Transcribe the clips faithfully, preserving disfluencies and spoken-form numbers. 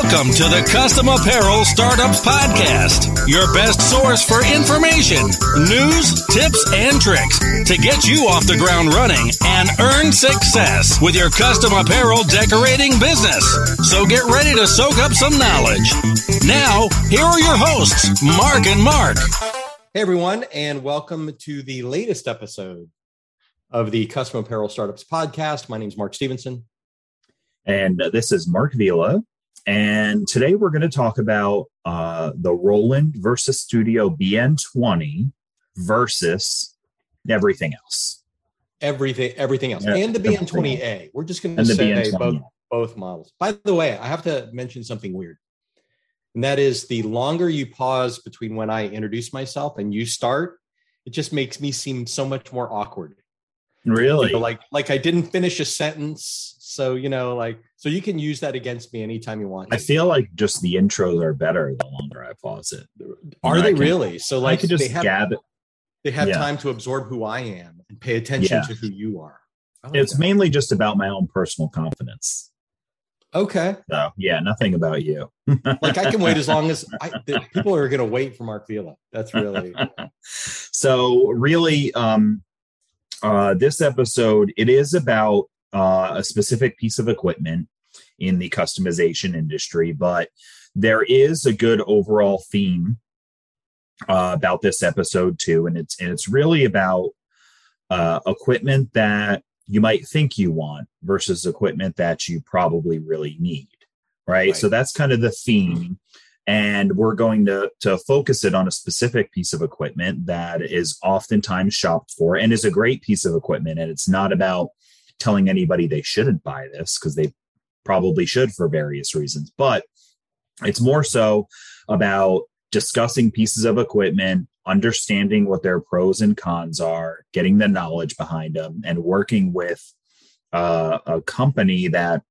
Welcome to the Custom Apparel Startups Podcast, your best source for information, news, tips, and tricks to get you off the ground running and earn success with your custom apparel decorating business. So get ready to soak up some knowledge. Now, here are your hosts, Mark and Mark. Hey, everyone, and welcome to the latest episode of the Custom Apparel Startups Podcast. My name is Mark Stevenson. And this is Mark Vila. And today we're going to talk about uh, the Roland versus Studio B N twenty versus everything else. Everything everything else. Yeah, and the B N twenty A. We're just going to And the say B N twenty. both, both models. By the way, I have to mention something weird. And that is the longer you pause between when I introduce myself and you start, it just makes me seem so much more awkward. Really? You know, like, like I didn't finish a sentence. So, you know, like, so you can use that against me anytime you want. I feel like just the intros are better the longer I pause it. Are You know, they I can- really? So like I could just they have, gab it. they have Yeah. time to absorb who I am and pay attention Yeah. to who you are. I like It's that. mainly just about my own personal confidence. Okay. So, yeah, nothing about you. Like I can wait as long as I, the, people are going to wait for Mark Vila. That's really, So really, um, uh, this episode, it is about uh, a specific piece of equipment in the customization industry, but there is a good overall theme uh, about this episode too, and it's and it's really about uh, equipment that you might think you want versus equipment that you probably really need, right? Right. So that's kind of the theme. And we're going to, to focus it on a specific piece of equipment that is oftentimes shopped for and is a great piece of equipment. And it's not about telling anybody they shouldn't buy this, because they probably should for various reasons. But it's more so about discussing pieces of equipment, understanding what their pros and cons are, getting the knowledge behind them, and working with uh, a company that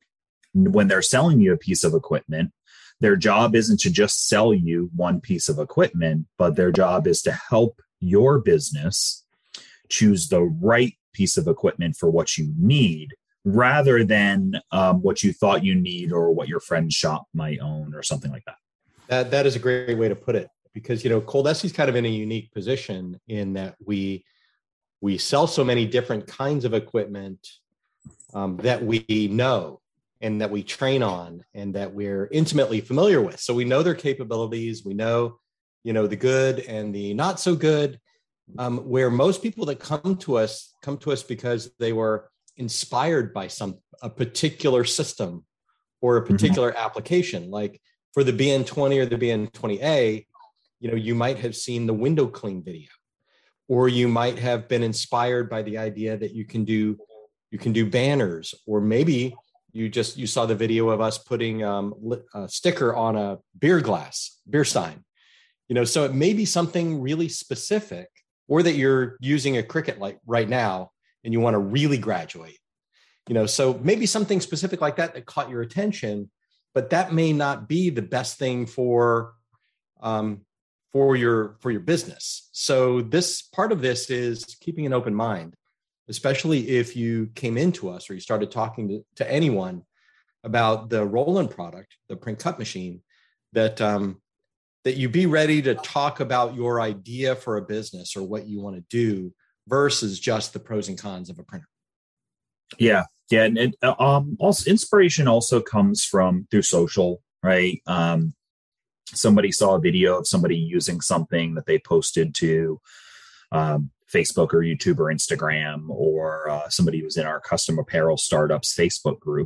when they're selling you a piece of equipment, their job isn't to just sell you one piece of equipment, but their job is to help your business choose the right piece of equipment for what you need, rather than um, what you thought you need or what your friend's shop might own or something like that. that, that is a great way to put it, because, you know, Coldesi's kind of in a unique position in that we, we sell so many different kinds of equipment um, that we know and that we train on and that we're intimately familiar with. So we know their capabilities, we know, you know, the good and the not so good, um, where most people that come to us, come to us because they were inspired by some, a particular system or a particular mm-hmm. application. Like for the B N twenty or the B N twenty A, you know, you might have seen the window clean video, or you might have been inspired by the idea that you can do, you can do banners, or maybe you just, you saw the video of us putting um, a sticker on a beer glass, beer stein, you know, so it may be something really specific, or that you're using a Cricut light right now and you want to really graduate, you know, so maybe something specific like that that caught your attention, but that may not be the best thing for, um, for your, for your business. So this part of this is keeping an open mind, especially if you came into us or you started talking to, to anyone about the Roland product, the print cut machine, that um, that you be ready to talk about your idea for a business or what you want to do versus just the pros and cons of a printer. Yeah. Yeah. And it, um, also inspiration also comes from through social, right? Um, somebody saw a video of somebody using something that they posted to um, Facebook or YouTube or Instagram, or uh, somebody was in our Custom Apparel Startups Facebook group,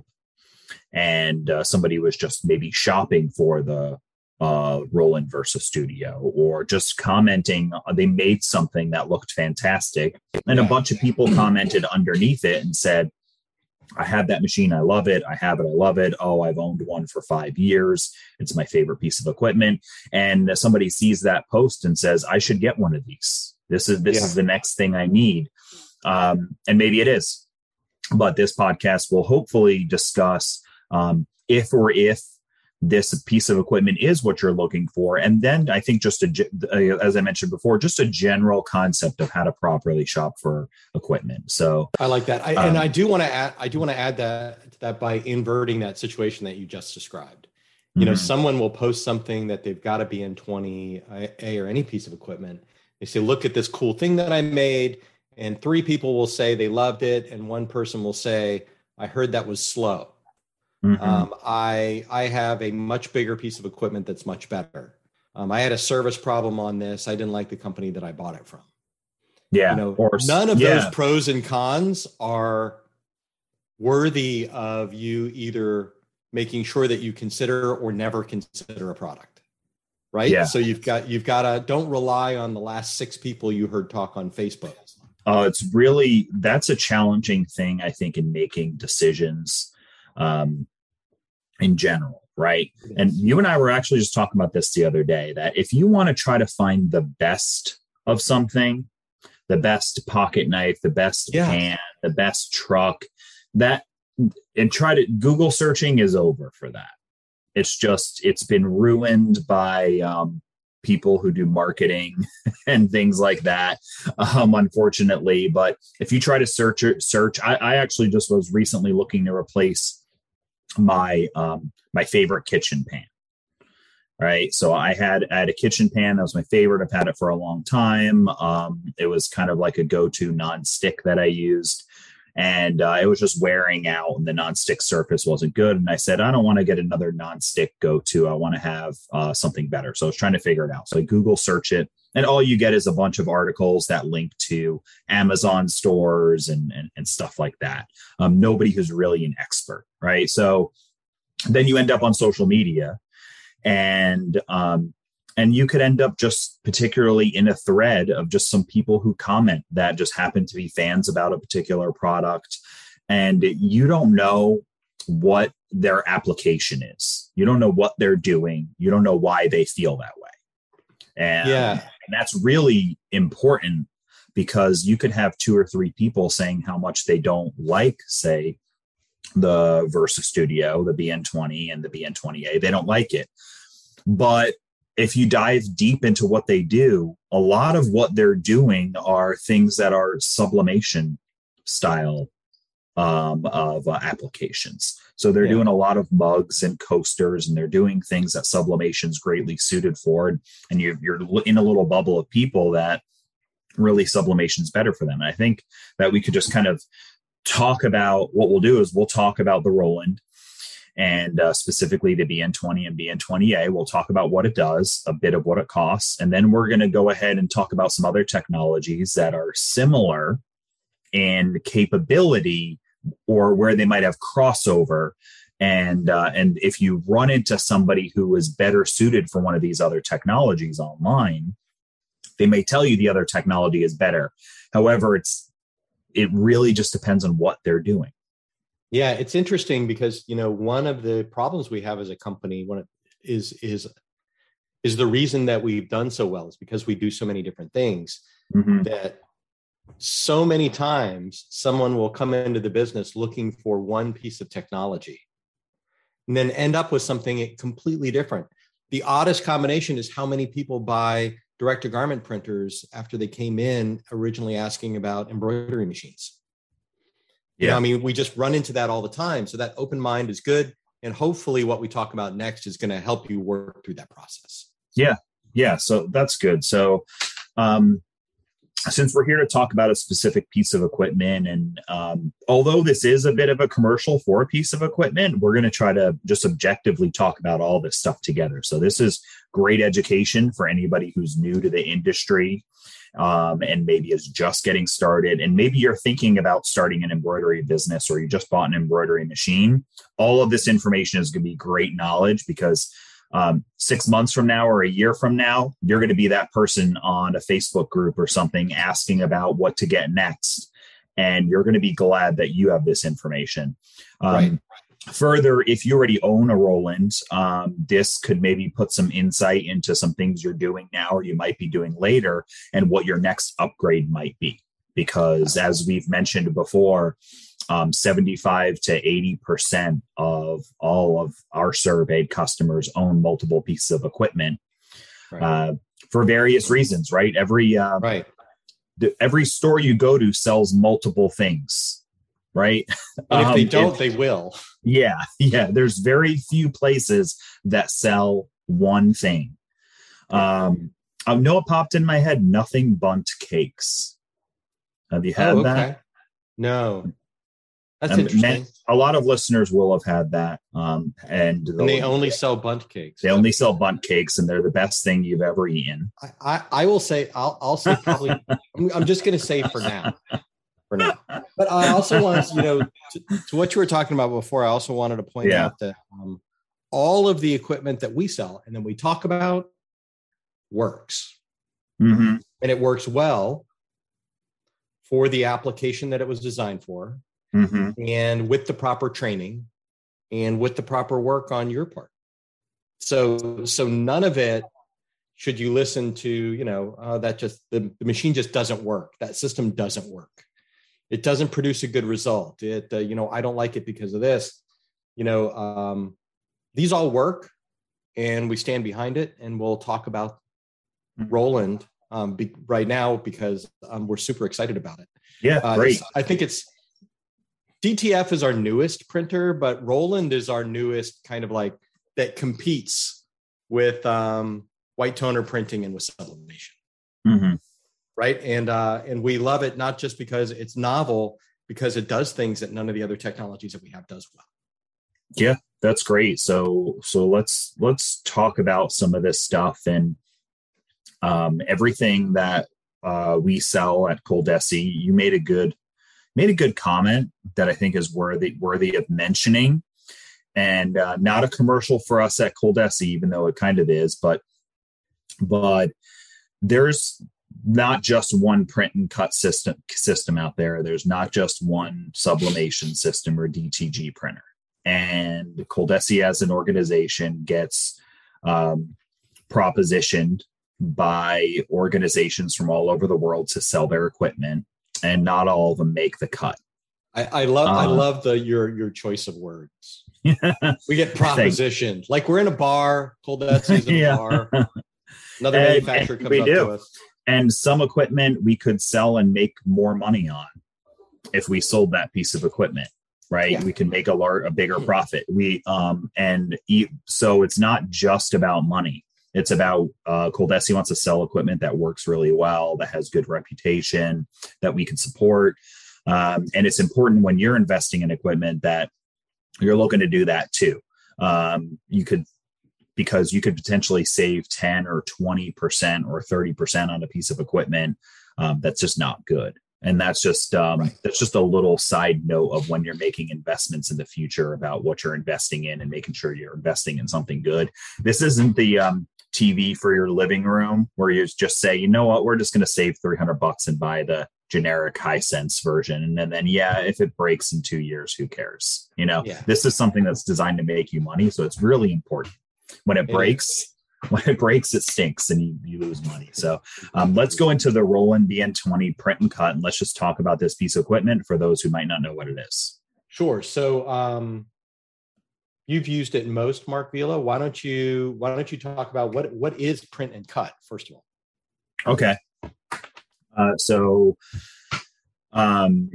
and uh, somebody was just maybe shopping for the uh, Roland versus Studio, or just commenting. They made something that looked fantastic, and Yeah. a bunch of people commented underneath it and said, I have that machine. I love it. I have it. I love it. Oh, I've owned one for five years. It's my favorite piece of equipment. And somebody sees that post and says, I should get one of these. This is, this Yeah. is the next thing I need. Um, and maybe it is, but this podcast will hopefully discuss um, if or if this piece of equipment is what you're looking for. And then I think just, a, as I mentioned before, just a general concept of how to properly shop for equipment. So I like that. I, um, and I do want to add, I do want to add that, that by inverting that situation that you just described, You know, someone will post something that they've got a B N twenty A or any piece of equipment. They say, look at this cool thing that I made. And three people will say they loved it. And one person will say, I heard that was slow. Mm-hmm. Um, I, I have a much bigger piece of equipment that's much better. Um, I had a service problem on this. I didn't like the company that I bought it from. Yeah. You know, or, none of yeah. those pros and cons are worthy of you either making sure that you consider or never consider a product, right? Yeah. So you've got, you've got to, don't rely on the last six people you heard talk on Facebook. Uh, it's really, that's a challenging thing, I think, in making decisions um, in general, right? Yes. And you and I were actually just talking about this the other day, that if you want to try to find the best of something, the best pocket knife, the best yeah. pan, the best truck, that, and try to, Google searching is over for that. It's just, it's been ruined by um, people who do marketing and things like that, um, unfortunately. But if you try to search, search, I, I actually just was recently looking to replace my um, my favorite kitchen pan. Right. So I had, I had a kitchen pan that was my favorite. I've had it for a long time. Um, it was kind of like a go-to nonstick that I used. And uh, it was just wearing out and the nonstick surface wasn't good. And I said, I don't want to get another nonstick go-to. I want to have uh, something better. So I was trying to figure it out. So I Google search it, and all you get is a bunch of articles that link to Amazon stores and, and, and stuff like that. Um, nobody who's really an expert, right? So then you end up on social media, and um, and you could end up just particularly in a thread of just some people who comment that just happen to be fans about a particular product. And you don't know what their application is. You don't know what they're doing. You don't know why they feel that way. And, yeah. and that's really important, because you could have two or three people saying how much they don't like, say, the Versa Studio, the B N twenty and the B N twenty A. They don't like it. But if you dive deep into what they do, a lot of what they're doing are things that are sublimation style um, of uh, applications. So they're yeah. doing a lot of mugs and coasters, and they're doing things that sublimation's greatly suited for. And, and you're, you're in a little bubble of people that really sublimation's better for them. And I think that we could just kind of talk about, what we'll do is we'll talk about the Roland, and uh, specifically the B N twenty and B N twenty A. We'll talk about what it does, a bit of what it costs, and then we're going to go ahead and talk about some other technologies that are similar in capability, or where they might have crossover. And uh, and if you run into somebody who is better suited for one of these other technologies online, they may tell you the other technology is better. However, it's it really just depends on what they're doing. Yeah, it's interesting because, you know, one of the problems we have as a company when it is is is the reason that we've done so well is because we do so many different things. Mm-hmm. That so many times someone will come into the business looking for one piece of technology and then end up with something completely different. The oddest combination is how many people buy direct-to-garment printers after they came in originally asking about embroidery machines. Yeah, you know, I mean, we just run into that all the time. So that open mind is good. And hopefully what we talk about next is going to help you work through that process. Yeah. Yeah. So that's good. So um, since we're here to talk about a specific piece of equipment, and um, although this is a bit of a commercial for a piece of equipment, we're going to try to just objectively talk about all this stuff together. So this is great education for anybody who's new to the industry. Um, and maybe is just getting started, and maybe you're thinking about starting an embroidery business, or you just bought an embroidery machine. All of this information is going to be great knowledge, because um, six months from now or a year from now, you're going to be that person on a Facebook group or something asking about what to get next. And you're going to be glad that you have this information. Um, right. Further, if you already own a Roland, um, this could maybe put some insight into some things you're doing now, or you might be doing later, and what your next upgrade might be. Because as we've mentioned before, um, seventy-five to eighty percent of all of our surveyed customers own multiple pieces of equipment right. uh, for various reasons, right? Every, uh, right. the, every store you go to sells multiple things. right? And if um, they don't, if, they will. Yeah, yeah. There's very few places that sell one thing. Um, I know it popped in my head. Nothing Bundt Cakes. Have you had Oh, okay. that? No, that's Um, interesting. man, a lot of listeners will have had that. Um, and, and they only sell Bundt Cakes. They only sell Bundt Cakes, and they're the best thing you've ever eaten. I, I, I will say, I'll, I'll say probably, I'm, I'm just going to say for now, for now. But I also want to, you know, to, to what you were talking about before, I also wanted to point Yeah. out that um, all of the equipment that we sell and then we talk about works. Mm-hmm. And it works well for the application that it was designed for, mm-hmm. and with the proper training and with the proper work on your part. So, so none of it should you listen to, you know, uh, that just, the, the machine just doesn't work. That system doesn't work. It doesn't produce a good result. It, uh, you know, I don't like it because of this, you know, um, these all work and we stand behind it, and we'll talk about Roland um, be, right now because um, we're super excited about it. Yeah, uh, great. I think it's, D T F is our newest printer, but Roland is our newest kind of like that competes with um, white toner printing and with sublimation. Mm-hmm. Right. And, uh, and we love it, not just because it's novel, because it does things that none of the other technologies that we have does well. Yeah, that's great. So, so let's, let's talk about some of this stuff and um, everything that uh, we sell at Coldesi. You made a good, made a good comment that I think is worthy, worthy of mentioning, and uh, not a commercial for us at Coldesi, even though it kind of is, but, but there's not just one print and cut system system out there. There's not just one sublimation system or D T G printer. And Coldesi as an organization gets um, propositioned by organizations from all over the world to sell their equipment, and not all of them make the cut. I, I love uh, I love the your your choice of words. We get propositioned like we're in a bar. Coldesi's in a yeah. bar. Another and, manufacturer and comes we up do. to us. And some equipment we could sell and make more money on if we sold that piece of equipment, right? Yeah. We can make a large, a bigger profit. We um and e- so it's not just about money. It's about uh, Coldesi wants to sell equipment that works really well, that has good reputation, that we can support. Um, and it's important when you're investing in equipment that you're looking to do that too. Um, you could. Because you could potentially save ten or twenty percent or thirty percent on a piece of equipment um, that's just not good. And that's just um, right. that's just a little side note of when you're making investments in the future about what you're investing in and making sure you're investing in something good. This isn't the um, T V for your living room where you just say, you know what, we're just going to save three hundred bucks and buy the generic Hisense version. And then, then, yeah, if it breaks in two years, who cares? You know, yeah. This is something that's designed to make you money. So it's really important. When it breaks, it when it breaks, it stinks and you, you lose money. So um, let's go into the Roland B N twenty print and cut, and let's just talk about this piece of equipment for those who might not know what it is. Sure. So um, you've used it most, Mark Vila. Why don't you Why don't you talk about what what is print and cut first of all? Okay. Uh, so um,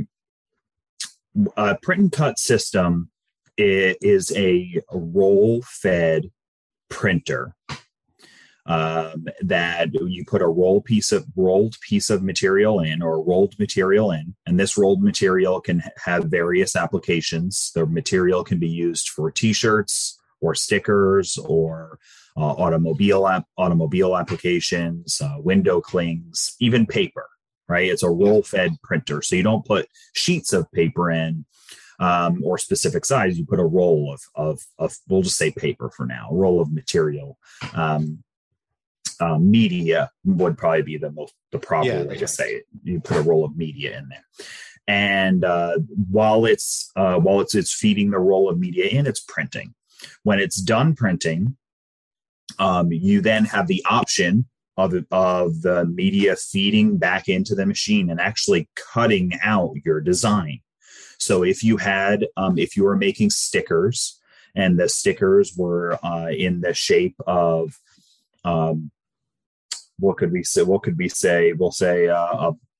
a print and cut system is a roll-fed printer um, that you put a roll piece of rolled piece of material in or rolled material in, and this rolled material can have various applications. The material can be used for t-shirts or stickers or uh, automobile app, automobile applications, uh, window clings, even paper. Right? It's a roll-fed printer, so you don't put sheets of paper in. Um, or specific size, you put a roll of, of, of, we'll just say paper for now, a roll of material. Um, uh, media would probably be the most, the proper yeah, way to right. say it. You put a roll of media in there. And uh, while it's, uh, while it's, it's feeding the roll of media in, it's printing. When it's done printing, um, you then have the option of, of the media feeding back into the machine and actually cutting out your design. So if you had, um, if you were making stickers and the stickers were uh, in the shape of, um, what could we say? What could we say? We'll say uh, a,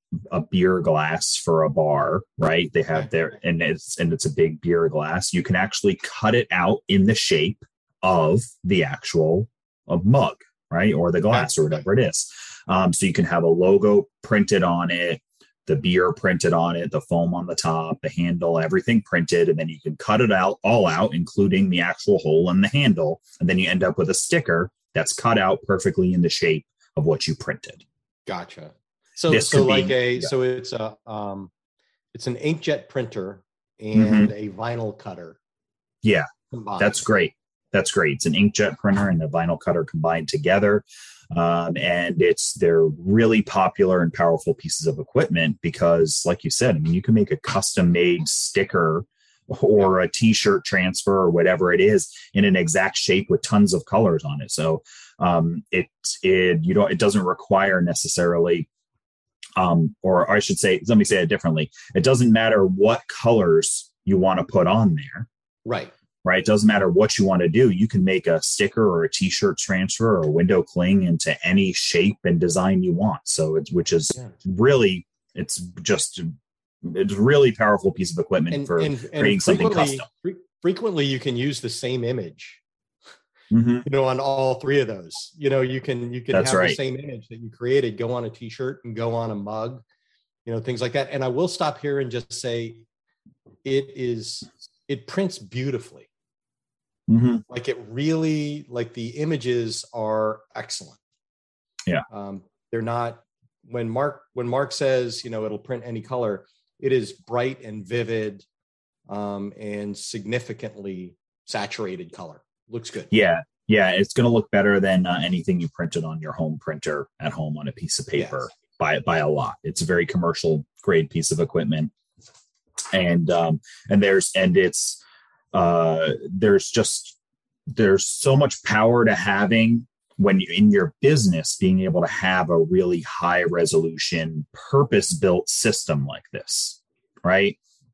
a beer glass for a bar, right? They have their, and it's, and it's a big beer glass. You can actually cut it out in the shape of the actual uh, mug, right? Or the glass or whatever it is. Um, so you can have a logo printed on it, the beer printed on it, the foam on the top, the handle, everything printed. And then you can cut it out all out, including the actual hole in the handle. And then you end up with a sticker that's cut out perfectly in the shape of what you printed. Gotcha. So, This so could like be- a, yeah. so it's a, um, it's an inkjet printer and a vinyl cutter. Yeah, combined. that's great. That's great. It's an inkjet printer and a vinyl cutter combined together. Um, and it's, they're really popular and powerful pieces of equipment because, like you said, I mean, you can make a custom made sticker or a t-shirt transfer or whatever it is in an exact shape with tons of colors on it. So um, it, it, you don't, it doesn't require necessarily, um, or I should say, let me say it differently. It doesn't matter what colors you want to put on there. Right. Right. It doesn't matter what you want to do. You can make a sticker or a t-shirt transfer or a window cling into any shape and design you want. So it's, which is Yeah. really, it's just, it's a really powerful piece of equipment And, for and, creating and something frequently, custom. fre- frequently you can use the same image, Mm-hmm. you know, on all three of those. You know, you can, you can That's have right. the same image that you created go on a t-shirt and go on a mug, you know, things like that. And I will stop here and just say it is, it prints beautifully. Mm-hmm. Like it really, like the images are excellent. Yeah. Um, they're not, when Mark, when Mark says, you know, it'll print any color, it is bright and vivid um, and significantly saturated color. Looks good. Yeah. Yeah. It's going to look better than uh, anything you printed on your home printer at home on a piece of paper. Yes. by, by a lot. It's a very commercial grade piece of equipment. And, um, and there's, and it's, uh, there's just, there's so much power to having when you in your business, being able to have a really high resolution, purpose built system like this. Right.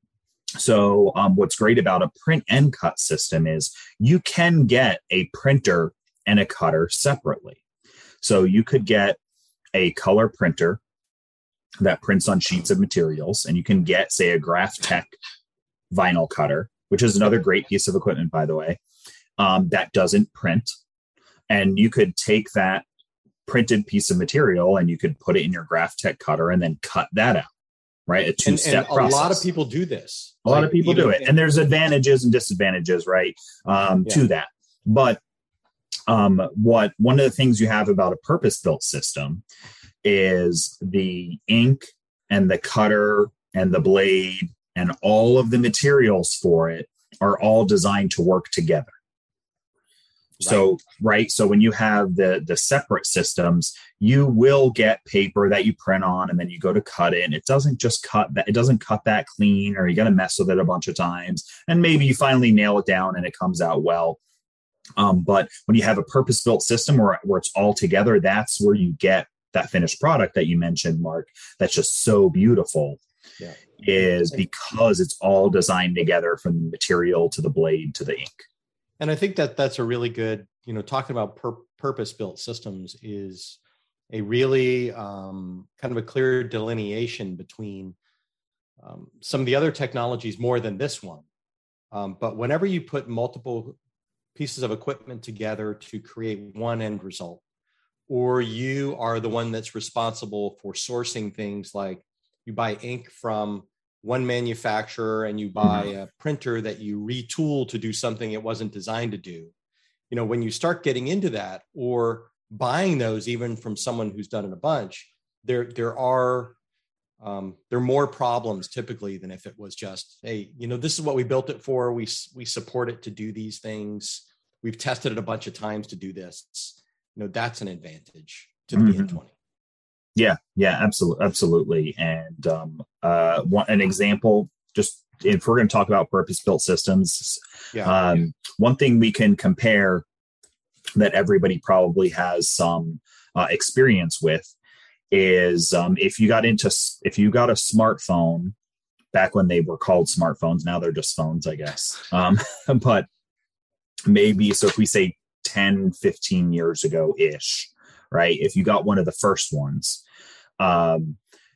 So um, what's great about a print and cut system is you can get a printer and a cutter separately. So you could get a color printer that prints on sheets of materials, and you can get, say, a Graphtec vinyl cutter, which is another great piece of equipment, by the way, um, that doesn't print. And you could take that printed piece of material and you could put it in your Graphtec cutter and then cut that out. Right. A two-step and, and process. A lot of people do this. A lot Like, of people even do it. in- And there's advantages and disadvantages, right, um, Yeah. to that. But um, what one of the things you have about a purpose-built system is the ink and the cutter and the blade and all of the materials for it are all designed to work together. So, right. So when you have the, the separate systems, you will get paper that you print on and then you go to cut it. And it doesn't just cut that. It doesn't cut that clean, or you got to mess with it a bunch of times. And maybe you finally nail it down and it comes out well. Um, but when you have a purpose-built system where, where it's all together, that's where you get that finished product that you mentioned, Mark. That's just so beautiful. Yeah. Is because it's all designed together from the material to the blade to the ink. And I think that that's a really good, you know, talking about pur- purpose-built systems is a really um, kind of a clear delineation between um, some of the other technologies more than this one. Um, but whenever you put multiple pieces of equipment together to create one end result, or you are the one that's responsible for sourcing things like you buy ink from one manufacturer and you buy a printer that you retool to do something it wasn't designed to do. You know, when you start getting into that or buying those even from someone who's done it a bunch, there, there are, um, there are more problems typically than if it was just, hey, you know, this is what we built it for. We, we support it to do these things. We've tested it a bunch of times to do this. You know, that's an advantage to the Mhm. B N twenty. Yeah, yeah, absolutely, absolutely. And um, uh, one an example, just if we're going to talk about purpose-built systems, Yeah. um, one thing we can compare that everybody probably has some uh, experience with is um, if you got into if you got a smartphone back when they were called smartphones. Now they're just phones, I guess. Um, but maybe so if we say ten, fifteen years ago ish, right? If you got one of the first ones. Um,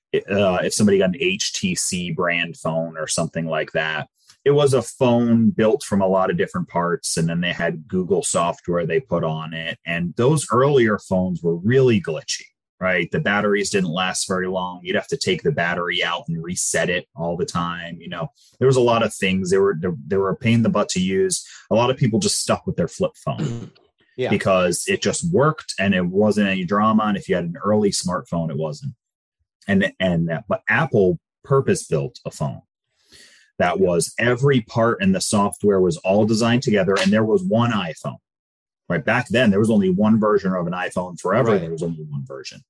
uh, if somebody got an H T C brand phone or something like that, it was a phone built from a lot of different parts, and then they had Google software they put on it. And those earlier phones were really glitchy, right? The batteries didn't last very long. You'd have to take the battery out and reset it all the time. You know, there was a lot of things. They were they, they were a pain in the butt to use. A lot of people just stuck with their flip phone yeah. because it just worked and it wasn't any drama. And if you had an early smartphone, it wasn't. And and but Apple purpose built a phone that was every part and the software was all designed together, and there was one iPhone. Right back then, there was only one version of an iPhone. Forever, right. There was only one version.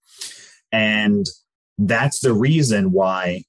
And that's the reason why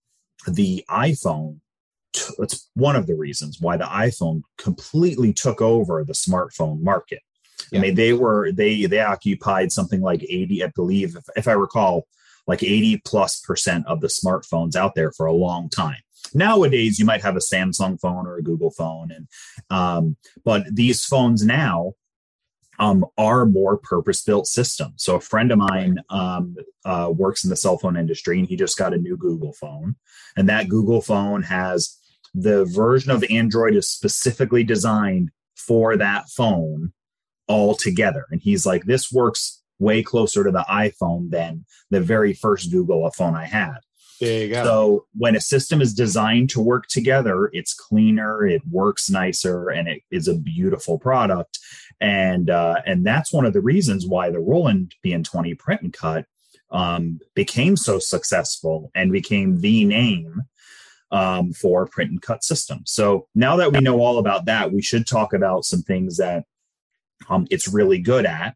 the iPhone, it's one of the reasons why the iPhone completely took over the smartphone market. Yeah. I mean, they were, they, they occupied something like eighty, I believe, if, if I recall, like eighty plus percent of the smartphones out there for a long time. Nowadays, you might have a Samsung phone or a Google phone. and um, But these phones now, Um, are more purpose-built systems. So a friend of mine um, uh, works in the cell phone industry, and he just got a new Google phone. And that Google phone has the version of Android is specifically designed for that phone all together. And he's like, this works way closer to the iPhone than the very first Google phone I had. There you go. So when a system is designed to work together, it's cleaner, it works nicer, and it is a beautiful product. And uh, and that's one of the reasons why the Roland B N twenty print and cut um, became so successful and became the name um, for print and cut systems. So now that we know all about that, we should talk about some things that um, it's really good at.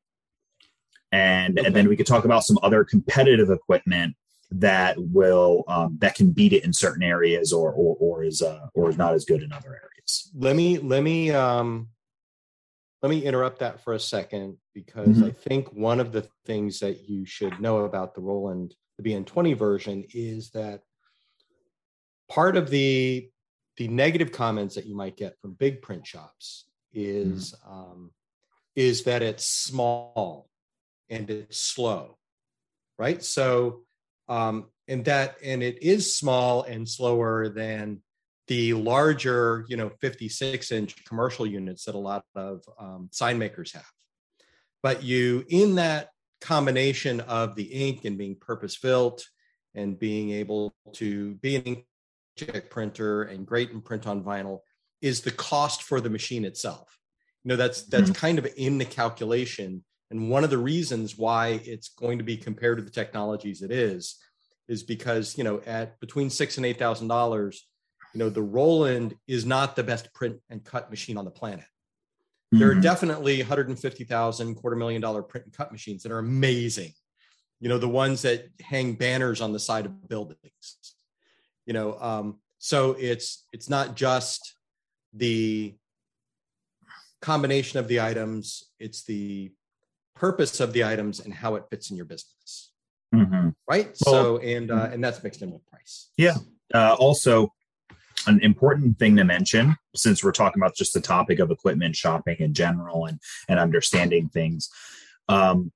And, okay. and then we could talk about some other competitive equipment that will um, that can beat it in certain areas, or or or is uh, or is not as good in other areas. Let me let me um, let me interrupt that for a second, because mm-hmm. I think one of the things that you should know about the Roland, the B N twenty version, is that part of the the negative comments that you might get from big print shops is mm-hmm. um, is that it's small and it's slow, right? So. Um, and that, and it is small and slower than the larger, you know, fifty-six inch commercial units that a lot of um, sign makers have. But you, in that combination of the ink and being purpose built and being able to be an inkjet printer and great and print on vinyl, is the cost for the machine itself. You know, that's that's mm-hmm. kind of in the calculation. And one of the reasons why it's going to be compared to the technologies it is, is because, you know, at between six and eight thousand dollars, you know, the Roland is not the best print and cut machine on the planet. Mm-hmm. There are definitely one hundred fifty thousand, quarter million dollar print and cut machines that are amazing. You know, the ones that hang banners on the side of buildings. You know, um, so it's it's not just the combination of the items; it's the purpose of the items and how it fits in your business. Mm-hmm. Right. Well, so, and, uh, and that's mixed in with price. Yeah. Uh, also an important thing to mention, since we're talking about just the topic of equipment shopping in general and, and understanding things, um,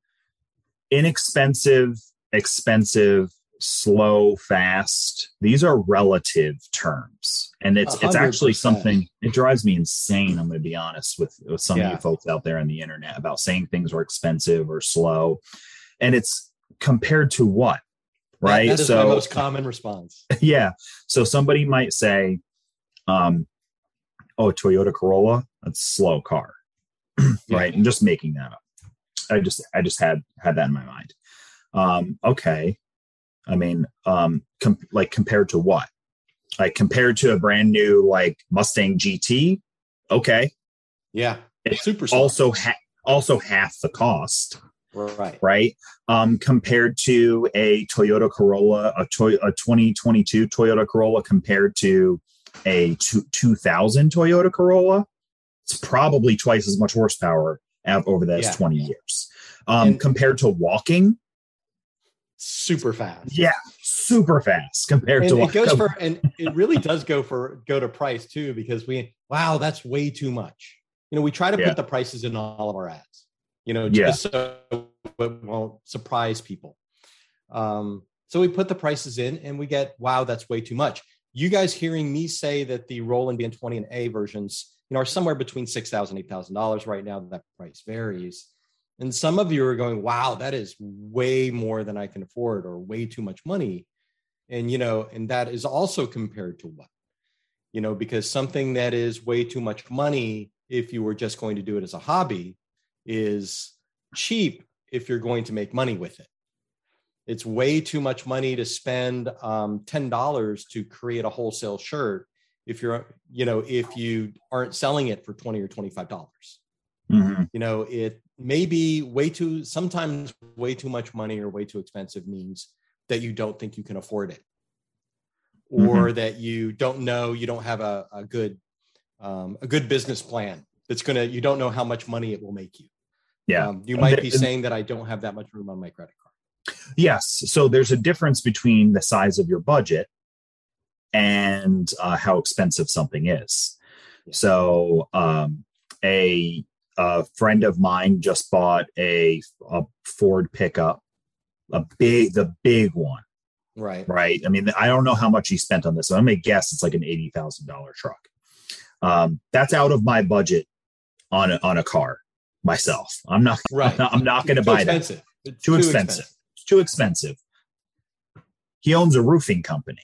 inexpensive, expensive, slow, fast, these are relative terms. And it's, one hundred percent. It's actually something, it drives me insane. I'm going to be honest with, with some yeah. of you folks out there on the internet about saying things are expensive or slow. And it's compared to what, right? That, that is so, my most common response. Yeah. So somebody might say, um, oh, Toyota Corolla, that's a slow car, right? I'm just making that up. I just, I just had, had that in my mind. Um, okay. I mean, um, com- like compared to what? Like compared to a brand new like Mustang G T, okay, yeah, it's super slow. also ha- also half the cost, right? Right. Um, compared to a Toyota Corolla, a, to- a twenty twenty-two Toyota Corolla compared to a two- 2000 Toyota Corolla, it's probably twice as much horsepower over those yeah. twenty years. Um, and- compared to walking. Super fast. Yeah, super fast compared and to it goes for, and it really does go for go to price too, because we wow, that's way too much. You know, we try to yeah. put the prices in all of our ads, you know, just yeah. so it won't surprise people. Um, So we put the prices in and we get, wow, that's way too much. You guys hearing me say that the Roland B N twenty and A versions, you know, are somewhere between six thousand dollars, eight thousand dollars right now. That price varies. And some of you are going, wow, that is way more than I can afford, or way too much money. And, you know, and that is also compared to what? You know, because something that is way too much money, if you were just going to do it as a hobby, is cheap if you're going to make money with it. It's way too much money to spend um, ten dollars to create a wholesale shirt if you're, you know, if you aren't selling it for twenty or twenty-five dollars. Mm-hmm. You know, it may be way too, sometimes way too much money or way too expensive means that you don't think you can afford it, or mm-hmm. that you don't know, you don't have a, a good, um, a good business plan that's going to, you don't know how much money it will make you. Yeah. Um, you might be saying that I don't have that much room on my credit card. Yes. So there's a difference between the size of your budget and uh, how expensive something is. Yeah. So um, a, a friend of mine just bought a, a Ford pickup, a big, the big one. Right. Right. I mean, I don't know how much he spent on this. So I'm going to guess it's like an eighty thousand dollars truck. Um, that's out of my budget on a, on a car myself. I'm not, right. I'm not, I'm not going to buy expensive. that. It's too, too expensive. expensive. It's too expensive. He owns a roofing company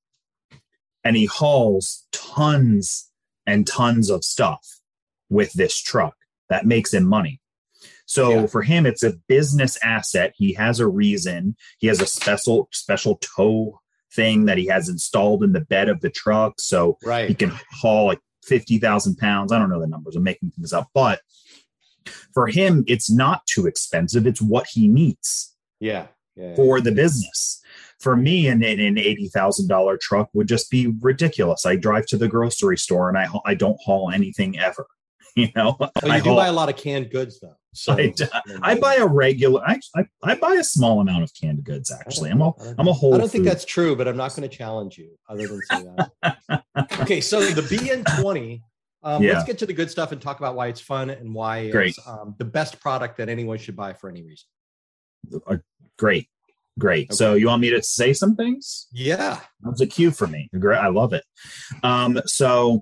and he hauls tons and tons of stuff with this truck that makes him money. So yeah. for him, it's a business asset. He has a reason. He has a special, special tow thing that he has installed in the bed of the truck. So right. he can haul like fifty thousand pounds. I don't know the numbers. I'm making things up, but for him, it's not too expensive. It's what he needs yeah. Yeah, for yeah. the business. For me, an, an eighty thousand dollars truck would just be ridiculous. I drive to the grocery store and I, I don't haul anything ever. You know, well, you I do haul, buy a lot of canned goods, though. So I, I buy a regular. I, I I buy a small amount of canned goods. Actually, I'm a I'm a whole. I don't food. think that's true, but I'm not going to challenge you other than say that. Okay, so the B N twenty. Um, yeah. Let's get to the good stuff and talk about why it's fun and why Great. it's um, the best product that anyone should buy for any reason. Uh, great, great. Okay. So you want me to say some things? Yeah, that's a cue for me. Great, I love it. Um, so.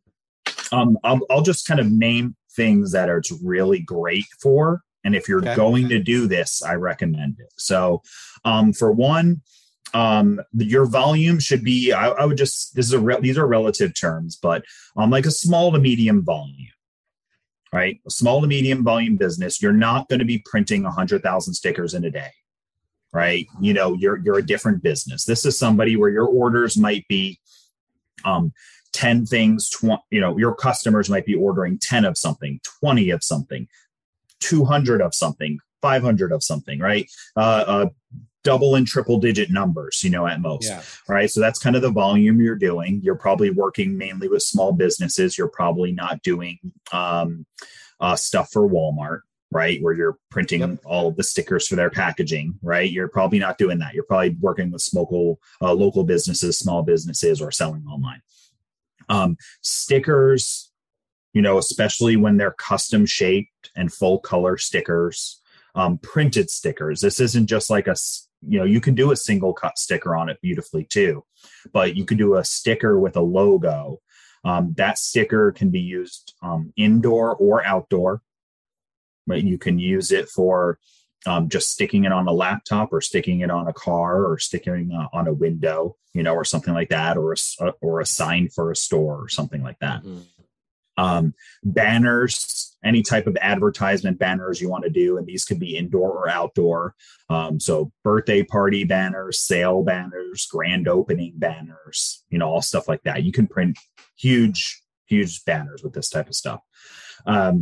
Um, I'll, I'll just kind of name things that are it's really great for. And if you're okay. going to do this, I recommend it. So um, for one, um, your volume should be, I, I would just, this is a, re- these are relative terms, but um, like a small to medium volume, right? A small to medium volume business. You're not going to be printing a hundred thousand stickers in a day, right? You know, you're, you're a different business. This is somebody where your orders might be, um, ten things, twenty, you know, your customers might be ordering ten of something, twenty of something, two hundred of something, five hundred of something, right? Uh, uh, double and triple digit numbers, you know, at most, yeah. right? So that's kind of the volume you're doing. You're probably working mainly with small businesses. You're probably not doing um, uh, stuff for Walmart, right? Where you're printing yep. all of the stickers for their packaging, right? You're probably not doing that. You're probably working with local, uh, local businesses, small businesses, or selling online. Um, stickers, you know, especially when they're custom shaped and full color stickers, um, printed stickers. This isn't just like a, you know, you can do a single cut sticker on it beautifully too, but you can do a sticker with a logo. Um, that sticker can be used um, indoor or outdoor, right? You can use it for um, just sticking it on a laptop or sticking it on a car or sticking uh, on a window, you know, or something like that, or a, or a sign for a store or something like that. Mm-hmm. Um, banners, any type of advertisement banners you want to do, and these could be indoor or outdoor. Um, so birthday party banners, sale banners, grand opening banners, you know, all stuff like that. You can print huge, huge banners with this type of stuff. Um,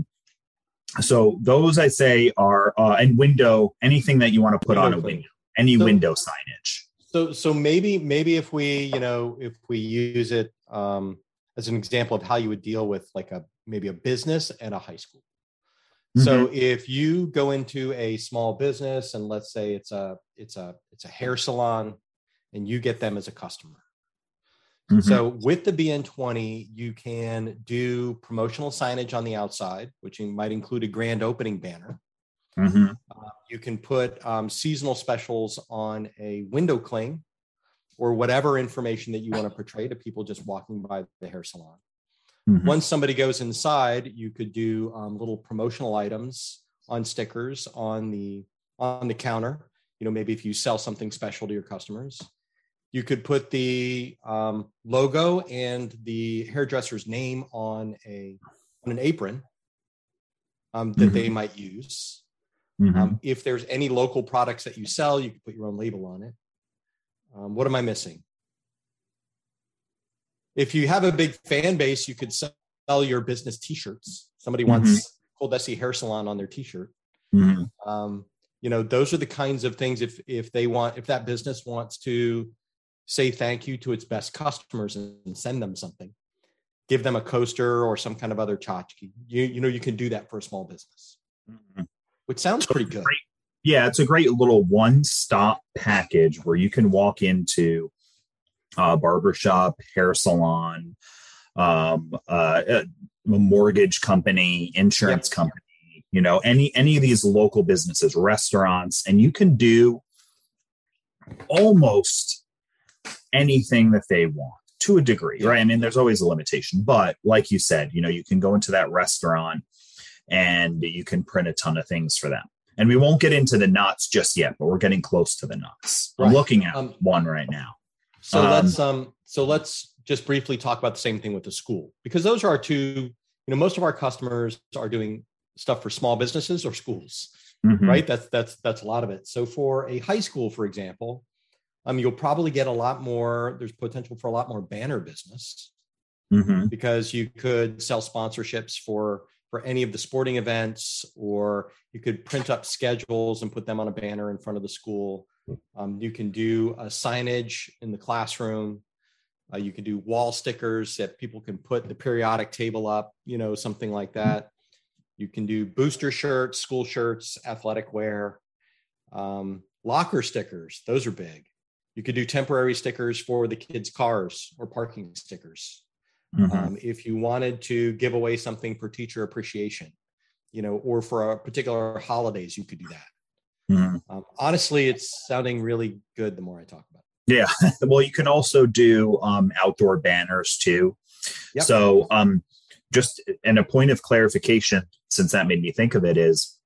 So those I say are, uh, and window, anything that you want to put window on a window, any so, window signage. So, so maybe, maybe if we, you know, if we use it um, as an example of how you would deal with like a, maybe a business and a high school. Mm-hmm. So if you go into a small business and let's say it's a, it's a, it's a hair salon and you get them as a customer. Mm-hmm. So with the B N twenty, you can do promotional signage on the outside, which might include a grand opening banner. Mm-hmm. Uh, you can put um, seasonal specials on a window cling or whatever information that you want to portray to people just walking by the hair salon. Mm-hmm. Once somebody goes inside, you could do um, little promotional items on stickers on the on the counter. You know, maybe if you sell something special to your customers, you could put the um, logo and the hairdresser's name on a on an apron um, that mm-hmm. they might use. Mm-hmm. Um, if there's any local products that you sell, you can put your own label on it. Um, what am I missing? If you have a big fan base, you could sell your business T-shirts. Somebody mm-hmm. wants Cold Essie Hair Salon on their T-shirt. Mm-hmm. Um, you know, those are the kinds of things. If if they want, if that business wants to say thank you to its best customers and send them something, give them a coaster or some kind of other tchotchke. You you know, you can do that for a small business, mm-hmm. which sounds pretty good. Great. Yeah, it's a great little one-stop package where you can walk into a barbershop, hair salon, um, uh, a mortgage company, insurance yep. company, you know, any any of these local businesses, restaurants, and you can do almost anything that they want to a degree, yeah. right? I mean, there's always a limitation, but like you said, you know, you can go into that restaurant and you can print a ton of things for them. And we won't get into the nuts just yet, but we're getting close to the nuts. Right. I'm looking at um, one right now. So um, let's um, so let's just briefly talk about the same thing with the school, because those are our two. You know, most of our customers are doing stuff for small businesses or schools, mm-hmm. right? That's that's that's a lot of it. So for a high school, for example, um, you'll probably get a lot more. There's potential for a lot more banner business mm-hmm. because you could sell sponsorships for. for any of the sporting events, or you could print up schedules and put them on a banner in front of the school. Um, you can do a signage in the classroom. Uh, you can do wall stickers that people can put the periodic table up, you know, something like that. You can do booster shirts, school shirts, athletic wear, um, locker stickers. Those are big. You could do temporary stickers for the kids' cars or parking stickers. Mm-hmm. Um, if you wanted to give away something for teacher appreciation, you know, or for a particular holidays, you could do that. Mm-hmm. Um, honestly, it's sounding really good the more I talk about it. Yeah. Well, you can also do um, outdoor banners too. Yep. So um, just and a point of clarification, since that made me think of it, is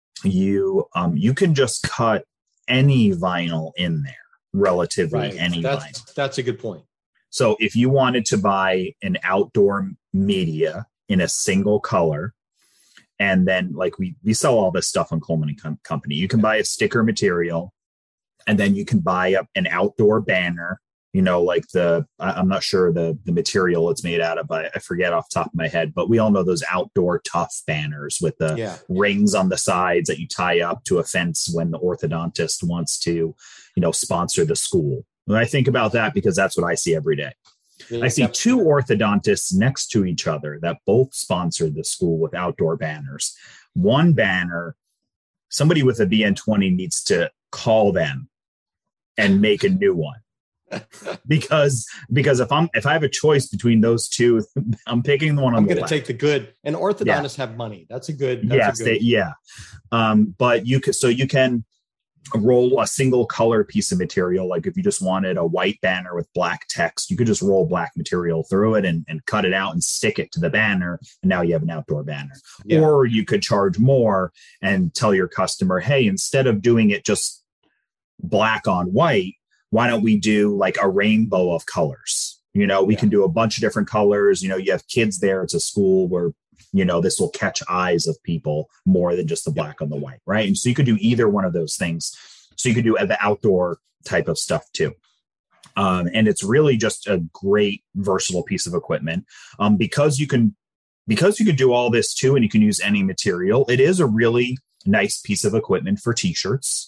you um, you can just cut any vinyl in there, relatively right. any that's, vinyl. That's a good point. So if you wanted to buy an outdoor media in a single color, and then like we, we sell all this stuff on Coleman and Com- Company, you can buy a sticker material, and then you can buy a, an outdoor banner, you know, like the, I'm not sure the, the material it's made out of, I, I forget off the top of my head, but we all know those outdoor tough banners with the yeah. rings on the sides that you tie up to a fence when the orthodontist wants to, you know, sponsor the school. When I think about that, because that's what I see every day. I see two orthodontists next to each other that both sponsor the school with outdoor banners. One banner, somebody with a B N twenty needs to call them and make a new one. because because if I'm if I have a choice between those two, I'm picking the one on I'm the going to left. take the good. And orthodontists yeah. have money. That's a good. That's yes, a good. They, yeah. Um, but you could so you can. roll a single color piece of material. Like if you just wanted a white banner with black text, you could just roll black material through it and, and cut it out and stick it to the banner. And now you have an outdoor banner. Yeah. Or you could charge more and tell your customer, hey, instead of doing it just black on white, why don't we do like a rainbow of colors? You know, we yeah. can do a bunch of different colors. You know, you have kids there. It's a school where, you know, this will catch eyes of people more than just the black on the white, right? And so you could do either one of those things. So you could do the outdoor type of stuff too. Um, and it's really just a great versatile piece of equipment um, because you can, because you can do all this too, and you can use any material. It is a really nice piece of equipment for t-shirts.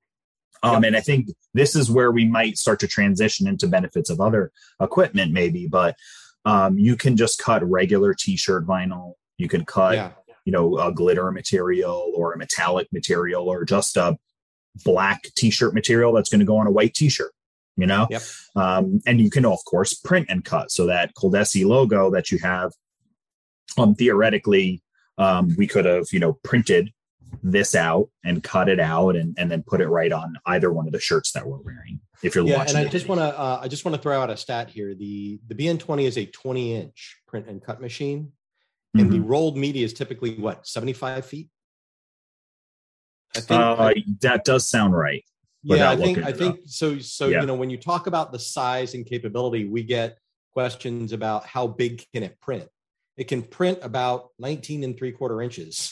Um, and I think this is where we might start to transition into benefits of other equipment maybe, but um, you can just cut regular t-shirt vinyl. You can cut, yeah. you know, a glitter material or a metallic material or just a black t-shirt material that's going to go on a white t-shirt, you know? Yep. Um, and you can, of course, print and cut. So that Cold Essie logo that you have, um, theoretically, um, we could have, you know, printed this out and cut it out and, and then put it right on either one of the shirts that we're wearing. If you're yeah, watching, and I just want to uh, I just want to throw out a stat here. The the B N twenty is a twenty inch print and cut machine, and mm-hmm. the rolled media is typically what, seventy-five feet. I think uh, I, that does sound right. Yeah, I think I think so. So yeah. you know, when you talk about the size and capability, we get questions about how big can it print. It can print about nineteen and three quarter inches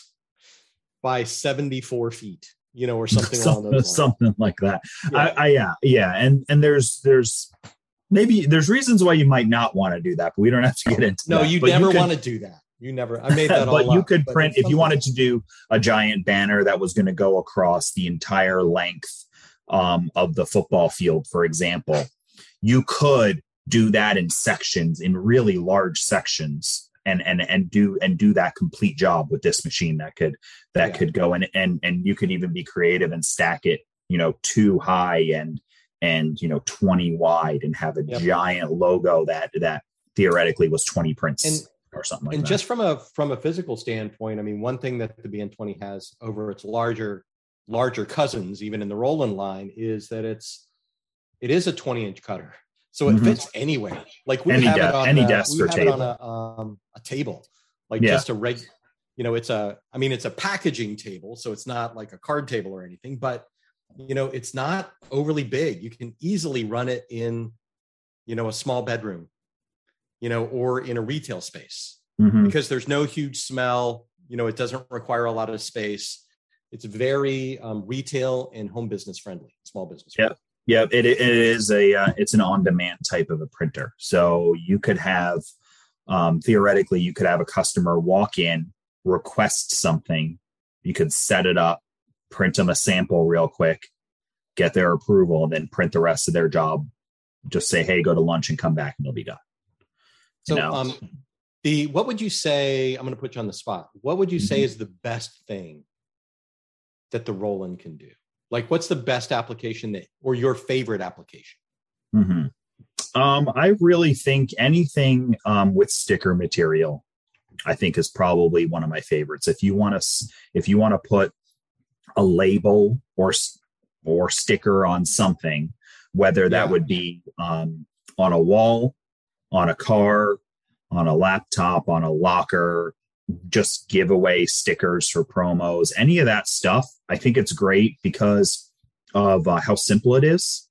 by seventy-four feet, you know, or something along those lines. Something like that. Yeah. I, I, yeah, yeah. And and there's there's maybe there's reasons why you might not want to do that, but we don't have to get into no, that. No, you but never you want to do that. You never. I made that all but you up, could but print if you wanted to do a giant banner that was going to go across the entire length um, of the football field, for example. You could do that in sections, in really large sections. And and and do and do that complete job with this machine that could that yeah. could go and and and you could even be creative and stack it, you know, two high and and you know twenty wide and have a yep. giant logo that that theoretically was twenty prints and, or something like and that. And just from a from a physical standpoint, I mean, one thing that the B N twenty has over its larger larger cousins, even in the Roland line, is that it's it is a twenty inch cutter. So it mm-hmm. fits anywhere. Like we any have de- it on any a, desk we or have table. it on a um, a table, like yeah. just a reg. You know, it's a. I mean, it's a packaging table, so it's not like a card table or anything. But you know, it's not overly big. You can easily run it in, you know, a small bedroom, you know, or in a retail space mm-hmm. because there's no huge smell. You know, it doesn't require a lot of space. It's very um, retail and home business friendly, small business. Yeah. Friendly. Yeah, it, it is a uh, it's an on-demand type of a printer. So you could have um, theoretically you could have a customer walk in, request something, you could set it up, print them a sample real quick, get their approval, then print the rest of their job. Just say, hey, go to lunch and come back, and they'll be done. So, you know? um, the what would you say? I'm going to put you on the spot. What would you mm-hmm. say is the best thing that the Roland can do? Like, what's the best application that, or your favorite application? Mm-hmm. Um, I really think anything um, with sticker material, I think is probably one of my favorites. If you want to, if you want to put a label or or sticker on something, whether that yeah. would be um, on a wall, on a car, on a laptop, on a locker, just give away stickers for promos, any of that stuff. I think it's great because of uh, how simple it is.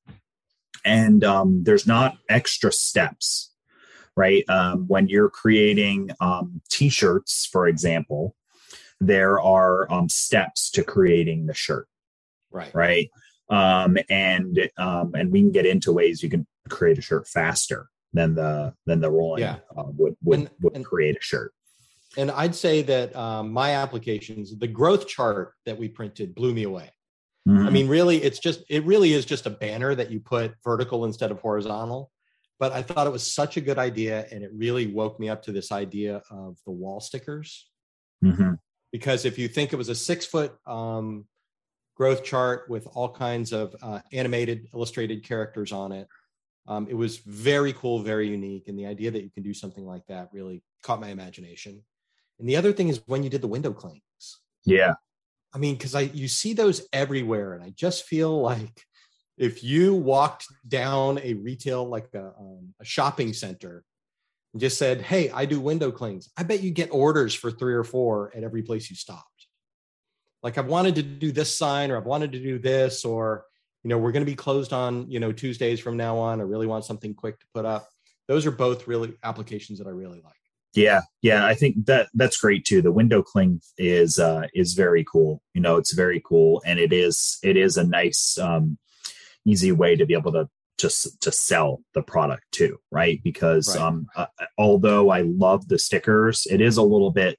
And um, there's not extra steps, right? Um, when you're creating um, t-shirts, for example, there are um, steps to creating the shirt, right? Right. Um, and um, and we can get into ways you can create a shirt faster than the than the rolling yeah. uh, would would, and, would and, create a shirt. And I'd say that um, my applications, the growth chart that we printed blew me away. Mm-hmm. I mean, really, it's just, it really is just a banner that you put vertical instead of horizontal. But I thought it was such a good idea. And it really woke me up to this idea of the wall stickers. Mm-hmm. Because if you think it was a six foot um, growth chart with all kinds of uh, animated, illustrated characters on it, um, it was very cool, very unique. And the idea that you can do something like that really caught my imagination. And the other thing is when you did the window clings. Yeah. I mean, because I you see those everywhere. And I just feel like if you walked down a retail, like a, um, a shopping center and just said, hey, I do window clings, I bet you get orders for three or four at every place you stopped. Like, I've wanted to do this sign, or I've wanted to do this, or, you know, we're going to be closed on, you know, Tuesdays from now on. I really want something quick to put up. Those are both really applications that I really like. Yeah. Yeah. I think that that's great too. The window cling is, uh, is very cool. You know, it's very cool. And it is, it is a nice, um, easy way to be able to just to sell the product too. Right. Because, right. um, uh, although I love the stickers, it is a little bit,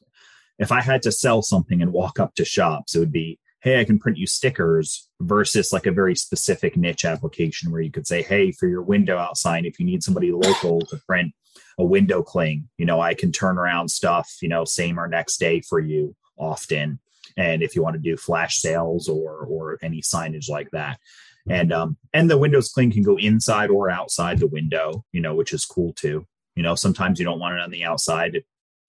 if I had to sell something and walk up to shops, it would be, hey, I can print you stickers, versus like a very specific niche application where you could say, hey, for your window outside, if you need somebody local to print a window cling, you know, I can turn around stuff, you know, same or next day for you often. And if you want to do flash sales or or any signage like that. And um, and the windows cling can go inside or outside the window, you know, which is cool too. You know, sometimes you don't want it on the outside. It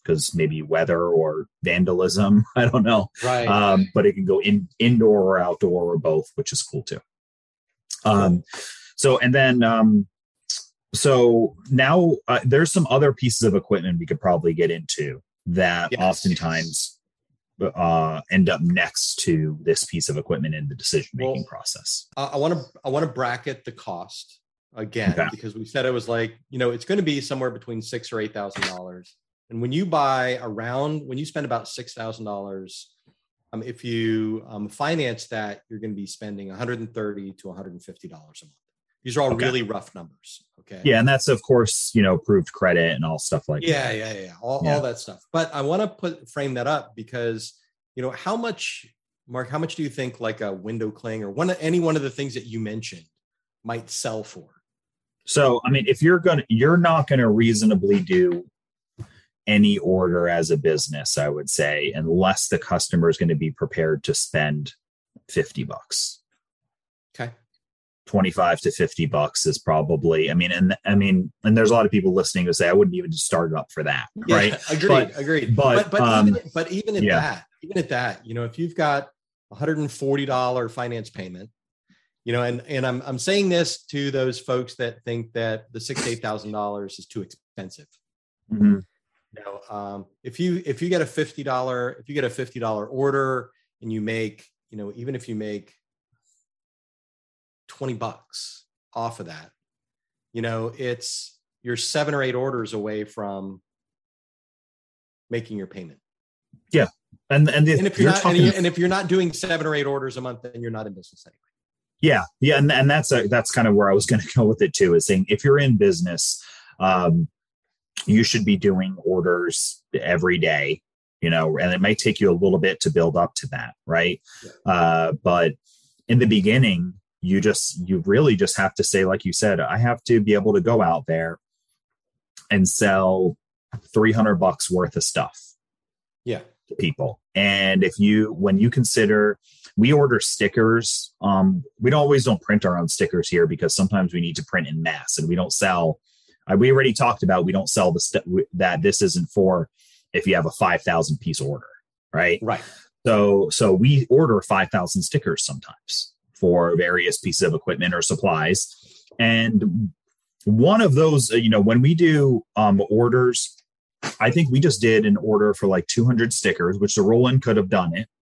because maybe weather or vandalism. I don't know. Right. Um, but it can go in indoor or outdoor or both, which is cool too. Um, so, and then, um, so now uh, there's some other pieces of equipment we could probably get into that yes. oftentimes uh, end up next to this piece of equipment in the decision-making well, process. I want to, I want to bracket the cost again, okay. because we said it was like, you know, it's going to be somewhere between six or eight thousand dollars. And when you buy around, when you spend about six thousand dollars, um, if you um, finance that, you're going to be spending one hundred thirty to one hundred fifty dollars a month. These are all okay. really rough numbers. Okay. Yeah. And that's of course, you know, approved credit and all stuff like yeah, that. Yeah. Yeah. Yeah. All, yeah. all that stuff. But I want to put, frame that up because, you know, how much, Mark, how much do you think like a window cling or one, any one of the things that you mentioned might sell for? So, I mean, if you're going to, you're not going to reasonably do any order as a business, I would say, unless the customer is going to be prepared to spend fifty bucks. Okay. twenty-five to fifty bucks is probably, I mean, and I mean, and there's a lot of people listening who say, I wouldn't even start it up for that. Yeah, right. Agreed. But, agreed. But, but, but, um, even, but even at yeah. that, even at that, you know, if you've got one hundred forty dollars finance payment, you know, and, and I'm, I'm saying this to those folks that think that the six, eight thousand dollars is too expensive. Mm-hmm. You know, um, if you, if you get a fifty dollars, if you get a fifty dollars order and you make, you know, even if you make twenty bucks off of that, you know, it's you're seven or eight orders away from making your payment. Yeah. And, and, and if you're, you're not, talking, and, and if you're not doing seven or eight orders a month, then you're not in business anyway. Yeah. Yeah. And, and that's, a, that's kind of where I was going to go with it too, is saying, if you're in business, um, you should be doing orders every day, you know, and it might take you a little bit to build up to that. Right. Yeah. Uh, but in the beginning, you just, you really just have to say, like you said, I have to be able to go out there and sell three hundred bucks worth of stuff. Yeah. To people. And if you, when you consider, we order stickers, um, we don't always don't print our own stickers here because sometimes we need to print in mass and we don't sell. Uh, we already talked about, we don't sell the st- that this isn't for if you have a five thousand piece order, right? Right. So, so we order five thousand stickers sometimes for various pieces of equipment or supplies. And one of those, you know, when we do um, orders, I think we just did an order for like two hundred stickers, which the Roland could have done it.